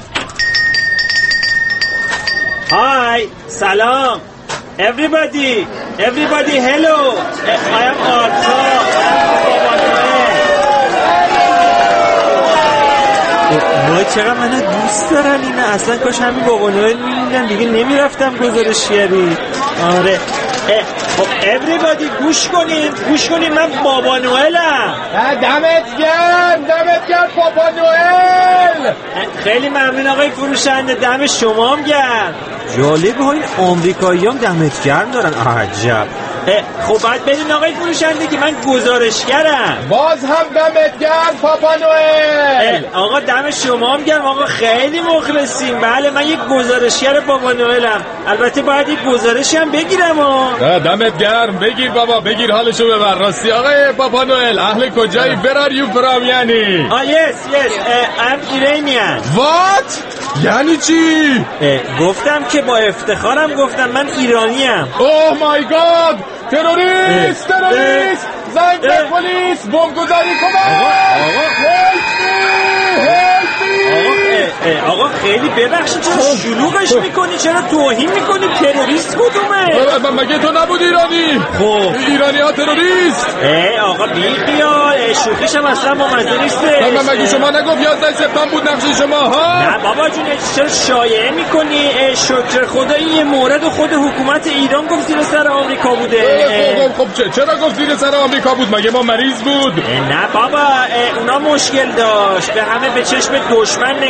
های سلام everybody everybody hello I am Arta وای چقدر منو دوست دارن اینا، اصلا کاش همین بابا نوئل می‌بینن دیگه نمیرفتم گزارشگری. آره خب everybody گوش کنین گوش کنین من بابا نوئلم.
دمت گرم دمت گرم بابا نوئل.
خیلی ممنون آقای فروشنده، دم شما هم گرم. جالب ها این آمریکایی هم دمت گرم دارن، عجب. خب باید بدین آقای فروشنده که من گزارشگرم.
باز هم دمت گرم پاپا نوئل.
آقا دم شما هم گرم آقا، خیلی مخلصیم. بله من یک گزارشگر بابا نوئلم، البته باید یک گزارشی هم بگیرم ها.
دمت گرم بگیر بابا بگیر، حالشو ببر. راستی آقای پاپا نوئل اهل کجایی؟ برار یو فرام یعنی؟
آه یس یس ام ایرانیان.
وات؟ یعنی چی؟
گفتم که با افتخارم گفتم من ایرانیم.
اوه مای گاد، تروریست تروریست، زنگ به پلیس، بمبگذاری کن.
آقا آقا خیلی ببخشید چرا شلوغش میکنی، چرا توهین میکنی؟ تروریست کدومه؟
مگه تو نبود ایرانی؟
خب
ایرانی ها تروریست.
ای آقا بی خیال، شوخیش هم اصلا با مزه نیسته.
مگه شما نگفت یازده سپتامبر بود نقشه شما ها؟
نه بابا جون چرا شایعه میکنی؟ شکر خدا این یه مورد خود حکومت ایران گفت زیر سر آمریکا بوده.
خب خب چه چرا گفت زیر سر آمریکا بود؟ مگه ما مریض بود؟
نه بابا اونا مشکل داشت، به همه به چشم دشمن نگاه میکنن.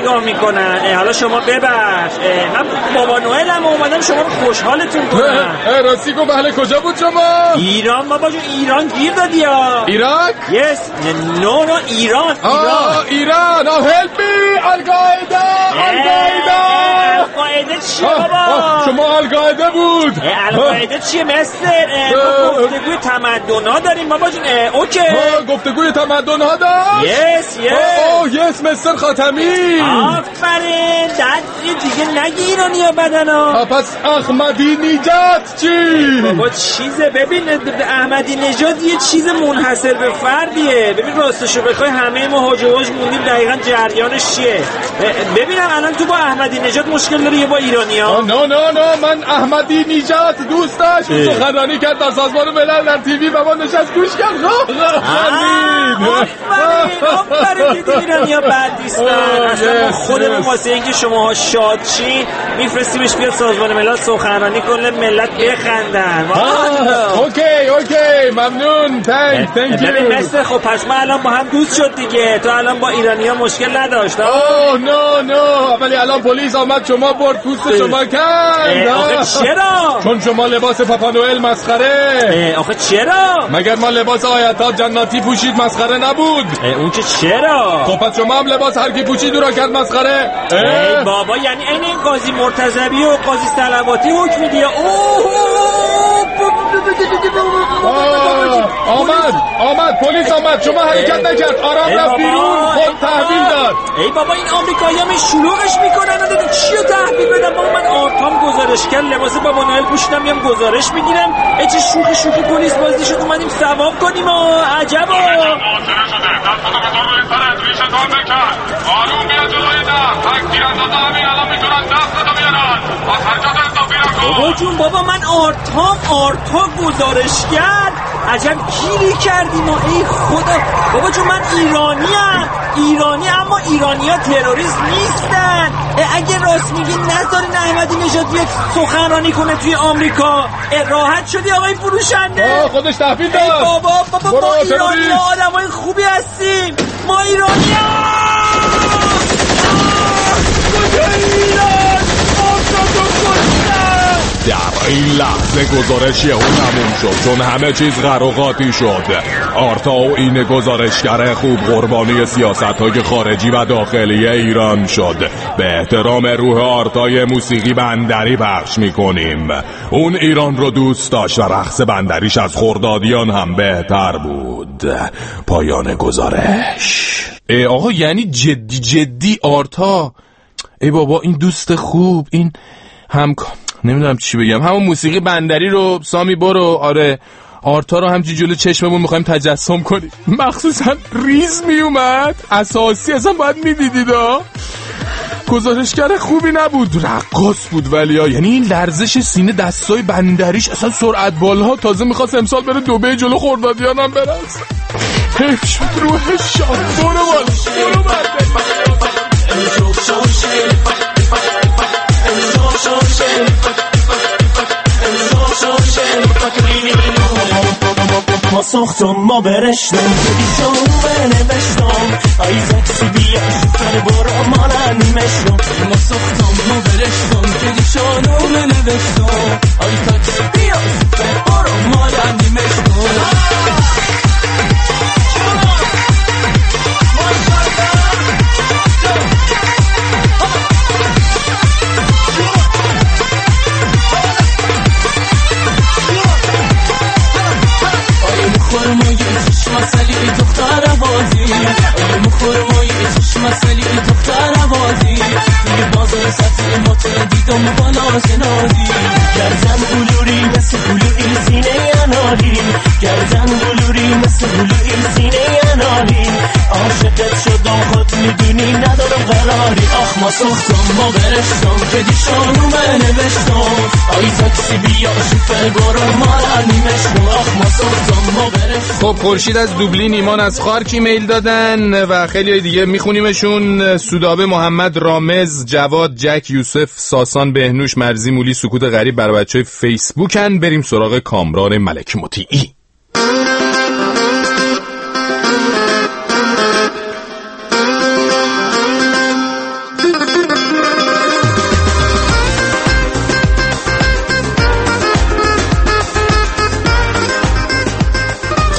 میکنن. حالا شما ببخش، من بابا نوئلم اومدم شما رو خوشحالتون کنم.
راستی گفت اهل کجا بود شما؟
ایران بابا جون، ایران گیر دادی ها.
ایران؟
یس نو نو ایران.
آه ایران. آه هلپ می القاعده القاعده.
القاعده چیه بابا؟
شما القاعده بود.
القاعده چیه مستر؟ ما گفتگوی تمدن ها داریم بابا جون. اوکی
گفتگوی تمدن ها داشت؟
یس یس.
اوه یس مستر خاتمی.
آفرین. دست دیگه نگی ایرانی ها بدن ها.
پس احمدی نژاد چی؟
بابا چیزه، ببین احمدی نژاد یه چیز منحصر به فردیه. ببین راستشو بخوای همه ما هاج و واج موندیم دقیقاً جریانش چیه. ببینم الان تو با احمدی نژاد مشکل داری یا با ایرانی‌ها؟
نه نه نه من احمدی نژاد دوست داشت سخنرانی کرد در سازمان ملل در تیوی و ما نشست گوش کرد.
آفرین آفرین. دیدی ایرانی‌ها بد نیستن. اصلا خودمون واسه اینکه شماها شاد چین میفرستیمش بیاد سازمان ملل سخنرانی کنه ملت بخندن.
اوکی اوکی ممنون. تانک تانک یو.
ببین مستر خب پس ما الان با هم دوست شد دیگه. تو الان با ایرانی‌ها مشکل نداشت؟
اوه نو نو ولی الان پلیس آمد شما برد پوست شما کرد.
آخه چرا؟
چون شما لباس پاپا نوئل مسخره.
آخه چرا؟
مگر ما لباس آیت‌ها جناتی پوشید مسخره نبود؟
اون که چرا؟
خب پس شما هم لباس هر کی پوشید را کرد مسخره.
ای بابا یعنی این این قاضی مرتضوی و قاضی صلواتی حکم میدی؟ اوه
آمد آمد پلیس آمد. شما حرکت نکرد آرام رفت بیرون خود تحویل داد.
ای بابا این آمریکایی هم شلوغش میکنن. ندیدی چیو تحویل بدم؟ بابا من آرتام گزارش کرد لباس بابا نوئل پوشیدم میام گزارش میگیرم. ای چه شوخی شوخی پلیس بازی شد اومدیم ثواب کنیم. عجبا
آروم بیا جلوی در تک تیراندازا همین الان میتونن دستتو بیارن از حرکت اضافی نکن.
بابا جون بابا من آرتام آرتا گزارش کرد. عجب گیری کردیم. ای خدا بابا جون من ایرانیم ایرانی اما ایرانی ها تروریست نیستن. اگه راست میگی نذارین احمدی نژاد بیاد سخنرانی کنه توی آمریکا. راحت شدی آقای فروشنده؟
خودش تحویل داد.
ای بابا بابا ما ایرانی ها آدمای خوبی هستیم. ما ایرانی ها
در این لحظه گزارش یهو تموم شد چون همه چیز غرقاتی شد. آرتا و این گزارشگر خوب قربانی سیاست‌های خارجی و داخلی ایران شد. به احترام روح آرتای موسیقی بندری پخش می‌کنیم. اون ایران رو دوست داشت و رقص بندریش از خردادیان هم بهتر بود. پایان گزارش.
ای آقا یعنی جدی جدی آرتا. ای بابا این دوست خوب این هم نمیدونم چی بگم همون موسیقی بندری رو سامی برو. آره آرتا رو همچی جلو چشممون میخوایم تجسم کنیم. مخصوصا ریز میومد اساسی اصلا باید میدیدید. گزارشگر خوبی نبود رقاص بود ولی ها. یعنی این لرزش سینه دستای بندریش اصلا سرعت بالها. تازه میخواست امسال بره دبی جلو خردادیان هم برس. حیف شد روحش شاد. برو بالا برو بالا.
ما ساختم ما برشتم دیشان بنوشتم ایزک سی بیا شکر برا مالا نیمشتم. ما ساختم ما برشتم دیشان بنوشتم ایزک سی بیا شکر برا مالا نیمشتم. خورمای چشم سلی دختر بازی خورمای چشم سلی دختر بازی توی بازار سبزی مطلع دیدم بالا زنادی گردن بلوری مثل بلوی سینه اناری گردن بلوری مثل بلوی سینه اناری عاشقت شدم خود میدونی ندارم قراری. آخ ما سختم ما برشتم که دیشانو من نوشتم آی تاکسی بیا شوفر برو مالا نیمشتم. آخ ما سختم ما برشتم.
خب خورشید از دوبلین، ایمان از خارک ایمیل دادن و خیلی دیگه میخونیمشون. سودابه، محمد، رامز، جواد، جک، یوسف، ساسان، بهنوش، مرزی، مولی، سکوت غریب بر بچهای فیسبوکن. بریم سراغ کامران ملک مطیعی.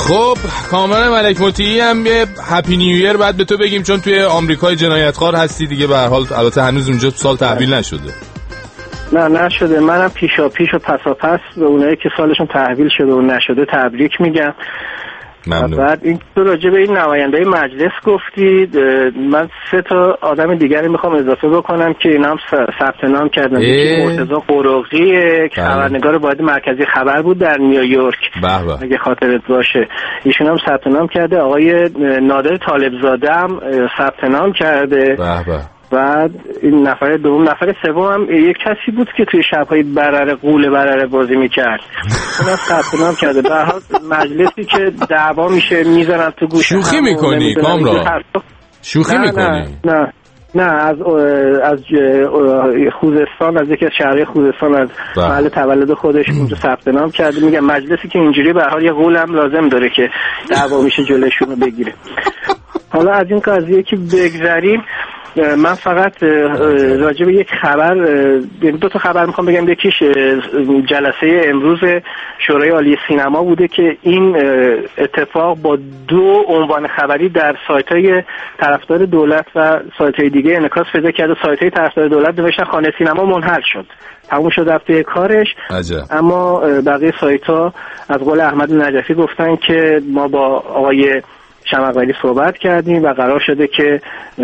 خب کامران ملک مطیعی هم یه هپی نیو ایر بعد به تو بگیم، چون توی آمریکای جنایتکار هستی دیگه. به هر حال البته هنوز اونجا سال تحویل نشده.
نه نشده. منم پیشا پیش و پسا پس به اونایی که سالشون تحویل شده و نشده تبریک میگم.
ممنون.
بعد این تو راجع به این نماینده مجلس گفتید، من سه تا آدم دیگری میخوام اضافه بکنم که اینا هم ثبت نام کردن. یکی مرتضی قروقی، خبرنگار واحد مرکزی خبر بود در نیویورک اگه خاطرت باشه، ایشون هم ثبت نام کرده. آقای نادر طالبزاده هم ثبت نام کرده.
بله.
بعد این نفر دوم، نفر سوم هم یک کسی بود که توی شب‌های برره قوله برره بازی می‌کرد، اونم ثبت نام کرده. به هر حال مجلسی که دعوا میشه میذارن تو گوش.
شوخی می‌کنی کامران؟ شوخی می‌کنی؟
نه نه نه از از خوزستان، از یکی از شهرهای خوزستان، از محل تولد خودش اونجا ثبت نام کرده. میگم مجلسی که اینجوری به هر حال یه قول هم لازم داره که دعوا میشه جلوشون رو بگیره. حالا از این قضیه که بگذریم، من فقط راجع به یک خبر، دو تا خبر میخوام بگم. یکیش جلسه امروز شورای عالی سینما بوده که این اتفاق با دو عنوان خبری در سایت‌های طرفدار دولت و سایت‌های دیگه انعکاس پیدا کرده. سایت‌های طرفدار دولت نوشتن خانه سینما منحل شد، تموم شد رفته کارش.
عجب.
اما بقیه سایت‌ها از قول احمد نجفی گفتن که ما با آقای شمقولی صحبت کردیم و قرار شده که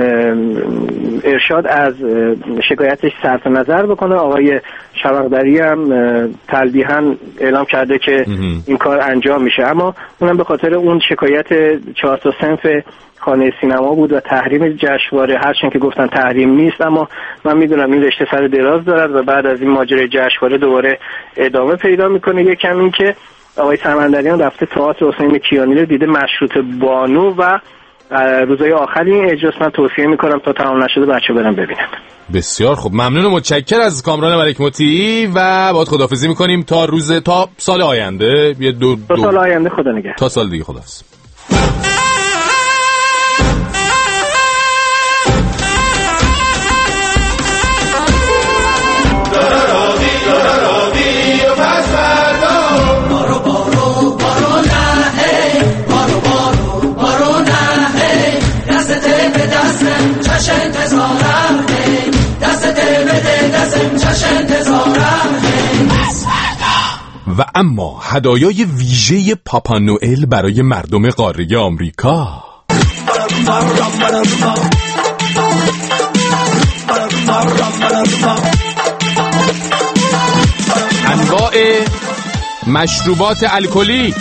ارشاد از شکایتش صرف نظر بکنه. آقای شمقولی هم تلبیحاً اعلام کرده که این کار انجام میشه، اما اونم به خاطر اون شکایت چهار تا صنف خانه سینما بود و تحریم جشنواره، هرچند که گفتن تحریم نیست، اما من میدونم این رشته سر دراز دارد و بعد از این ماجرای جشنواره دوباره ادامه پیدا میکنه. یکم این که آقای سمندریان رفته تئاتر حسین کیانی رو دیده، مشروط بانو، و روزهای آخری این اجراست. من توصیه میکنم تا تمام نشده بچه برم ببینم.
بسیار خوب، ممنون و متشکر از کامران ملک مطیعی و باید خداحافظی میکنیم تا روز تا سال آینده. یه دو,
دو, دو سال آینده خدا نگهدار.
تا سال دیگه خداحافظ. و اما هدایای ویژه پاپا نوئل برای مردم قاره آمریکا. انواع مشروبات الکلی.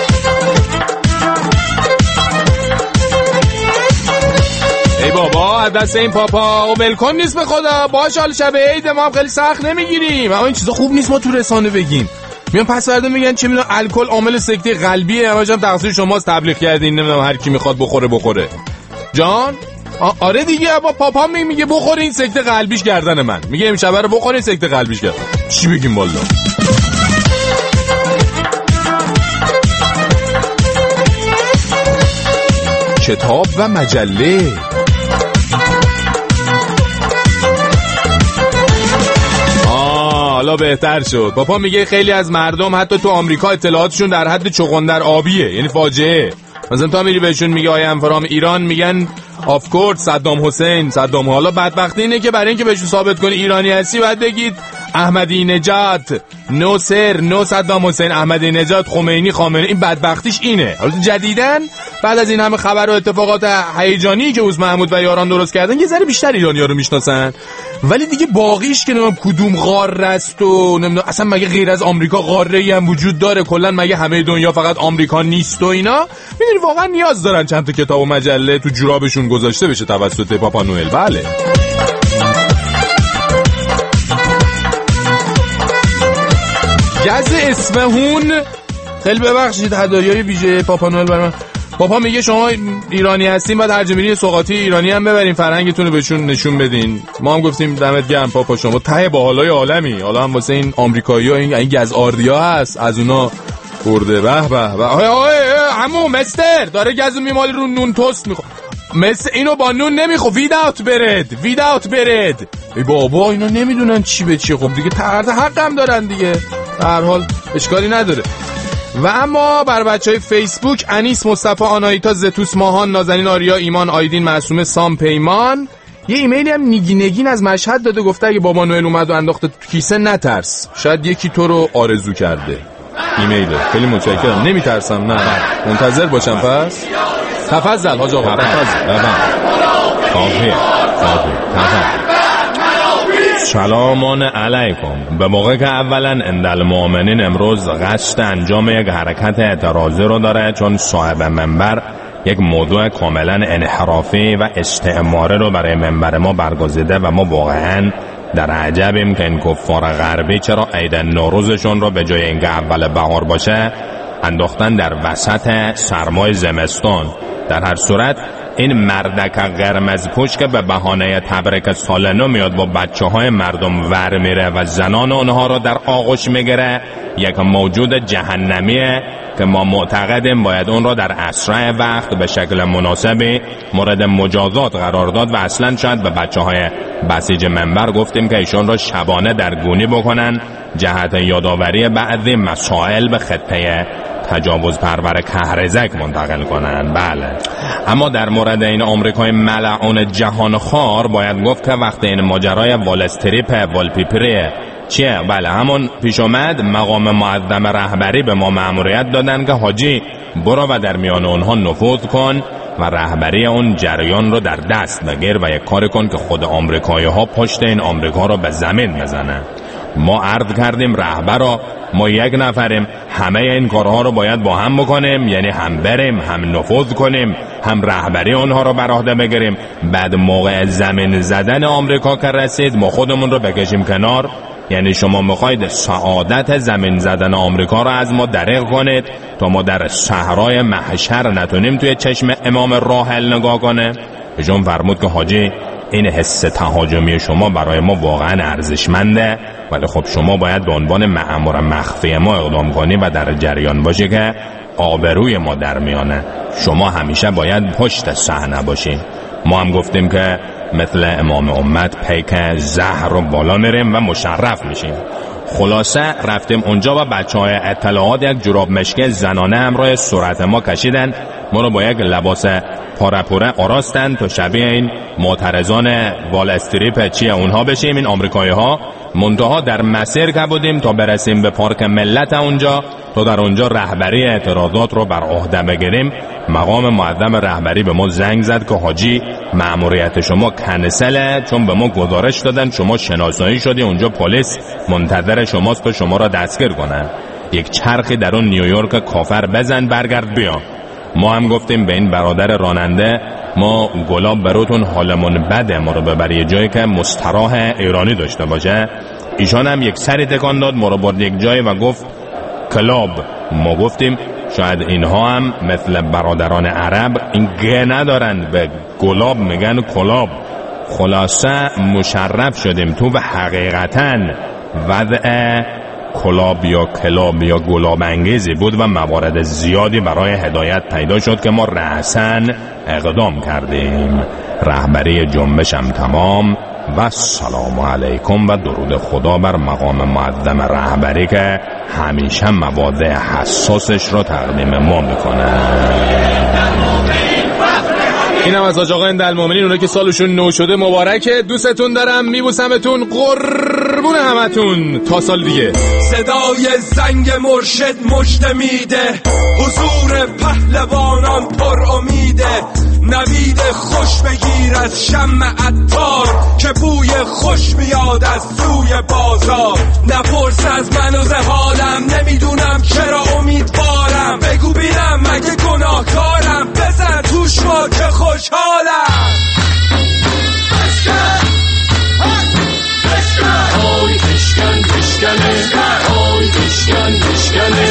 ای بابا از دست این پاپا و بلکن نیست به خدا. باش حال شب عید ما هم خیلی سخت نمیگیریم، اما این چیزا خوب نیست ما تو رسانه بگیم. میان پس فردا میگن چه میدونم الکل عامل سکته قلبیه، همش هم تقصیر شماست، تبلیغ کردین، نمیدونم هر کی میخواد بخوره بخوره. جان آره دیگه، با پاپا میگه بخوره این سکته قلبیش گردن من، میگه امشب رو بخوره سکته قلبیش گردن. چی بگیم والا؟ کتاب و مجله. حالا بهتر شد. پاپا میگه خیلی از مردم حتی تو آمریکا اطلاعاتشون در حد چغندر آبیه، یعنی فاجعه. مثلا تا میری بهشون میگه آی ام فرام ایران، میگن آف کورس صدام حسین صدام. حالا بدبختی اینه که برای اینکه بهشون ثابت کنی ایرانی هستی باید بگید احمدی نژاد، نو سر، نو صدام حسین، احمدی نژاد، خمینی، خامنه‌ای. این بدبختیش اینه. حالا جدیدن بعد از این همه خبر و اتفاقات هیجانی که اوز محمود و یاران درست کردن یه ذره بیشتر ایرانی‌ها رو میشناسن، ولی دیگه باقیش که نمیدونم کدوم قاره است و نمیدونم اصلا مگه غیر از آمریکا قاره‌ای هم وجود داره، کلا مگه همه دنیا فقط آمریکا نیست و اینا. میدونی واقعا نیاز دارن چند تا کتاب و مجله تو جورابشون گذاشته بشه توسط پاپا نوئل. بله گز اصفهون. خیلی ببخشید هدایای ویژه پاپا نوئل برام. پاپا میگه شما ایرانی هستین بعد هر جا میرین سوغاتی ایرانی هم ببرین، فرهنگتون رو بهشون نشون بدین. ما هم گفتیم دمت گرم پاپا، شما ته باحالای عالمی. حالا هم واسه این آمریکایی‌ها این این گز آردیا هست از اونا برده. به به به آی آی عمو مستر داره گزو میمالی رو نون توست میخواد. مثل اینو با نون نمیخو، ویداوت برد ویداوت برد. ای بابا اینا نمیدونن چی به چی. خب دیگه طرز حق هم دارن دیگه، به هر حال اشکالی نداره. و اما بر بچهای فیسبوک انیس، مصطفی، آنایتا، زتوس، ماهان، نازنین، آریا، ایمان، آیدین، معصومه، سام، پیمان. یه ایمیلی هم نیگی نگین از مشهد داده، گفته اگه بابا نوئل اومد و انداخته تو کیسه نترس، شاید یکی تو رو آرزو کرده. ایمیله. خیلی متشکرم. نمیترسم. نه منتظر باشم. پس تفضل حاج آقا. تفضل.
کافیه کافیه تفضل. سلامان علیکم. به موقع که اولا اندل مؤمنین امروز قصد انجام یک حرکت اعتراضی رو داره، چون صاحب منبر یک موضوع کاملا انحرافی و استعماری رو برای منبر ما برگزیده و ما واقعا در عجبیم که این کفار غربی چرا عید نوروزشون رو به جای اینکه اول بهار باشه انداختن در وسط سرمای زمستان. در هر صورت این مردک قرمز پوش که به بهانه تبریک سال نو میاد با بچه های مردم ور میره و زنان اونها رو در آغوش میگیره، یک موجود جهنمیه که ما معتقدیم باید اون رو در اسرع وقت به شکل مناسبی مورد مجازات قرار داد و اصلا شاید به بچه های بسیج منبر گفتیم که ایشون رو شبانه در گونی بکنن جهت یادآوری بعضی مسائل به خطه تجاوز پرور کهرزک منتقل کنن. بله، اما در مورد این آمریکای ملعون جهان خوار باید گفت که وقتی این ماجرای وال استریپ والپیپریه چیه؟ بله همون پیش اومد، مقام معظم رهبری به ما مأموریت دادن که حاجی برو و در میان اونها نفوذ کن و رهبری اون جریان رو در دست بگیر و یک کاری کن که خود آمریکایی ها پشت این آمریکا رو به زمین بزنن. ما عرض کردیم رهبر، ما یک نفریم، همه این کارها رو باید با هم بکنیم، یعنی هم بریم هم نفوذ کنیم هم رهبری اونها رو بر عهده بگیریم. بعد موقع زمین زدن آمریکا که رسید ما خودمون رو بکشیم کنار. یعنی شما میخواید سعادت زمین زدن آمریکا رو از ما دریغ کنید تا ما در صحرای محشر نتونیم توی چشم امام راحل نگاه کنه. ایشون فرمود که حاجی این حس تهاجمی شما برای ما واقعا ارزشمنده، ولی خب شما باید به عنوان مأمور مخفی ما اقدام کنی و در جریان باشی که آبروی ما در میانه. شما همیشه باید پشت صحنه باشین. ما هم گفتیم که مثل امام امت پیک زهر رو بالا میریم و مشرف میشیم. خلاصه رفتیم اونجا و بچه های اطلاعات یک جوراب مشک زنانه همراه صورت ما کشیدن، ما رو با یک لباس پارپوره آراستن تا شبیه این معترضان وال استریپ چیه اونها بشیم، این آمریکایی ها. منتها در مسیر که بودیم تا برسیم به پارک ملت اونجا تا در اونجا رهبری اعتراضات رو بر عهده بگیریم، مقام معظم رهبری به ما زنگ زد که حاجی مأموریت شما کنسله، چون به ما گزارش دادن شما شناسایی شدی، اونجا پلیس منتظر شماست تا شما را دستگیر کنن. یک چرخی در اون نیویورک کافر بزن برگرد بیا. ما هم گفتیم به این برادر راننده ما گلاب بروتون حالمون بده، ما رو ببر یه جایی که مستراح ایرانی داشته باشه. ایشان هم یک سری تکان داد، ما رو برد یک جایی و گفت کلاب. ما گفتیم شاید اینها هم مثل برادران عرب این گه ندارن، به گلاب میگن کلاب. خلاصه مشرف شدیم تو و حقیقتا وضع کلاب یا کلاب یا گلاب انگیزی بود و موارد زیادی برای هدایت پیدا شد که ما رأساً اقدام کردیم. رهبری جنبش هم تمام و سلام علیکم و درود خدا بر مقام معظم رهبری که همیشه مواد حساسش رو تقدیم ما میکنه.
اینم از حاج آقا اندل مومنین، اونا که سالشون نو شده مبارکه. دوستتون دارم، میبوسمتون، قربون همتون، تا سال دیگه.
صدای زنگ مرشد مژده میده، حضور پهلوانان پر امیده. نوید خوش بگیر از شمع عطار که بوی خوش میاد از سوی بازار. نپرس از من و حالم، نمیدونم چرا امیدوارم. بگو بینم مگه گناهکارم، بزن توش ما که خوشحالم. بشکن بشکن آی بشکن بشکنه، آی بشکن بشکنه.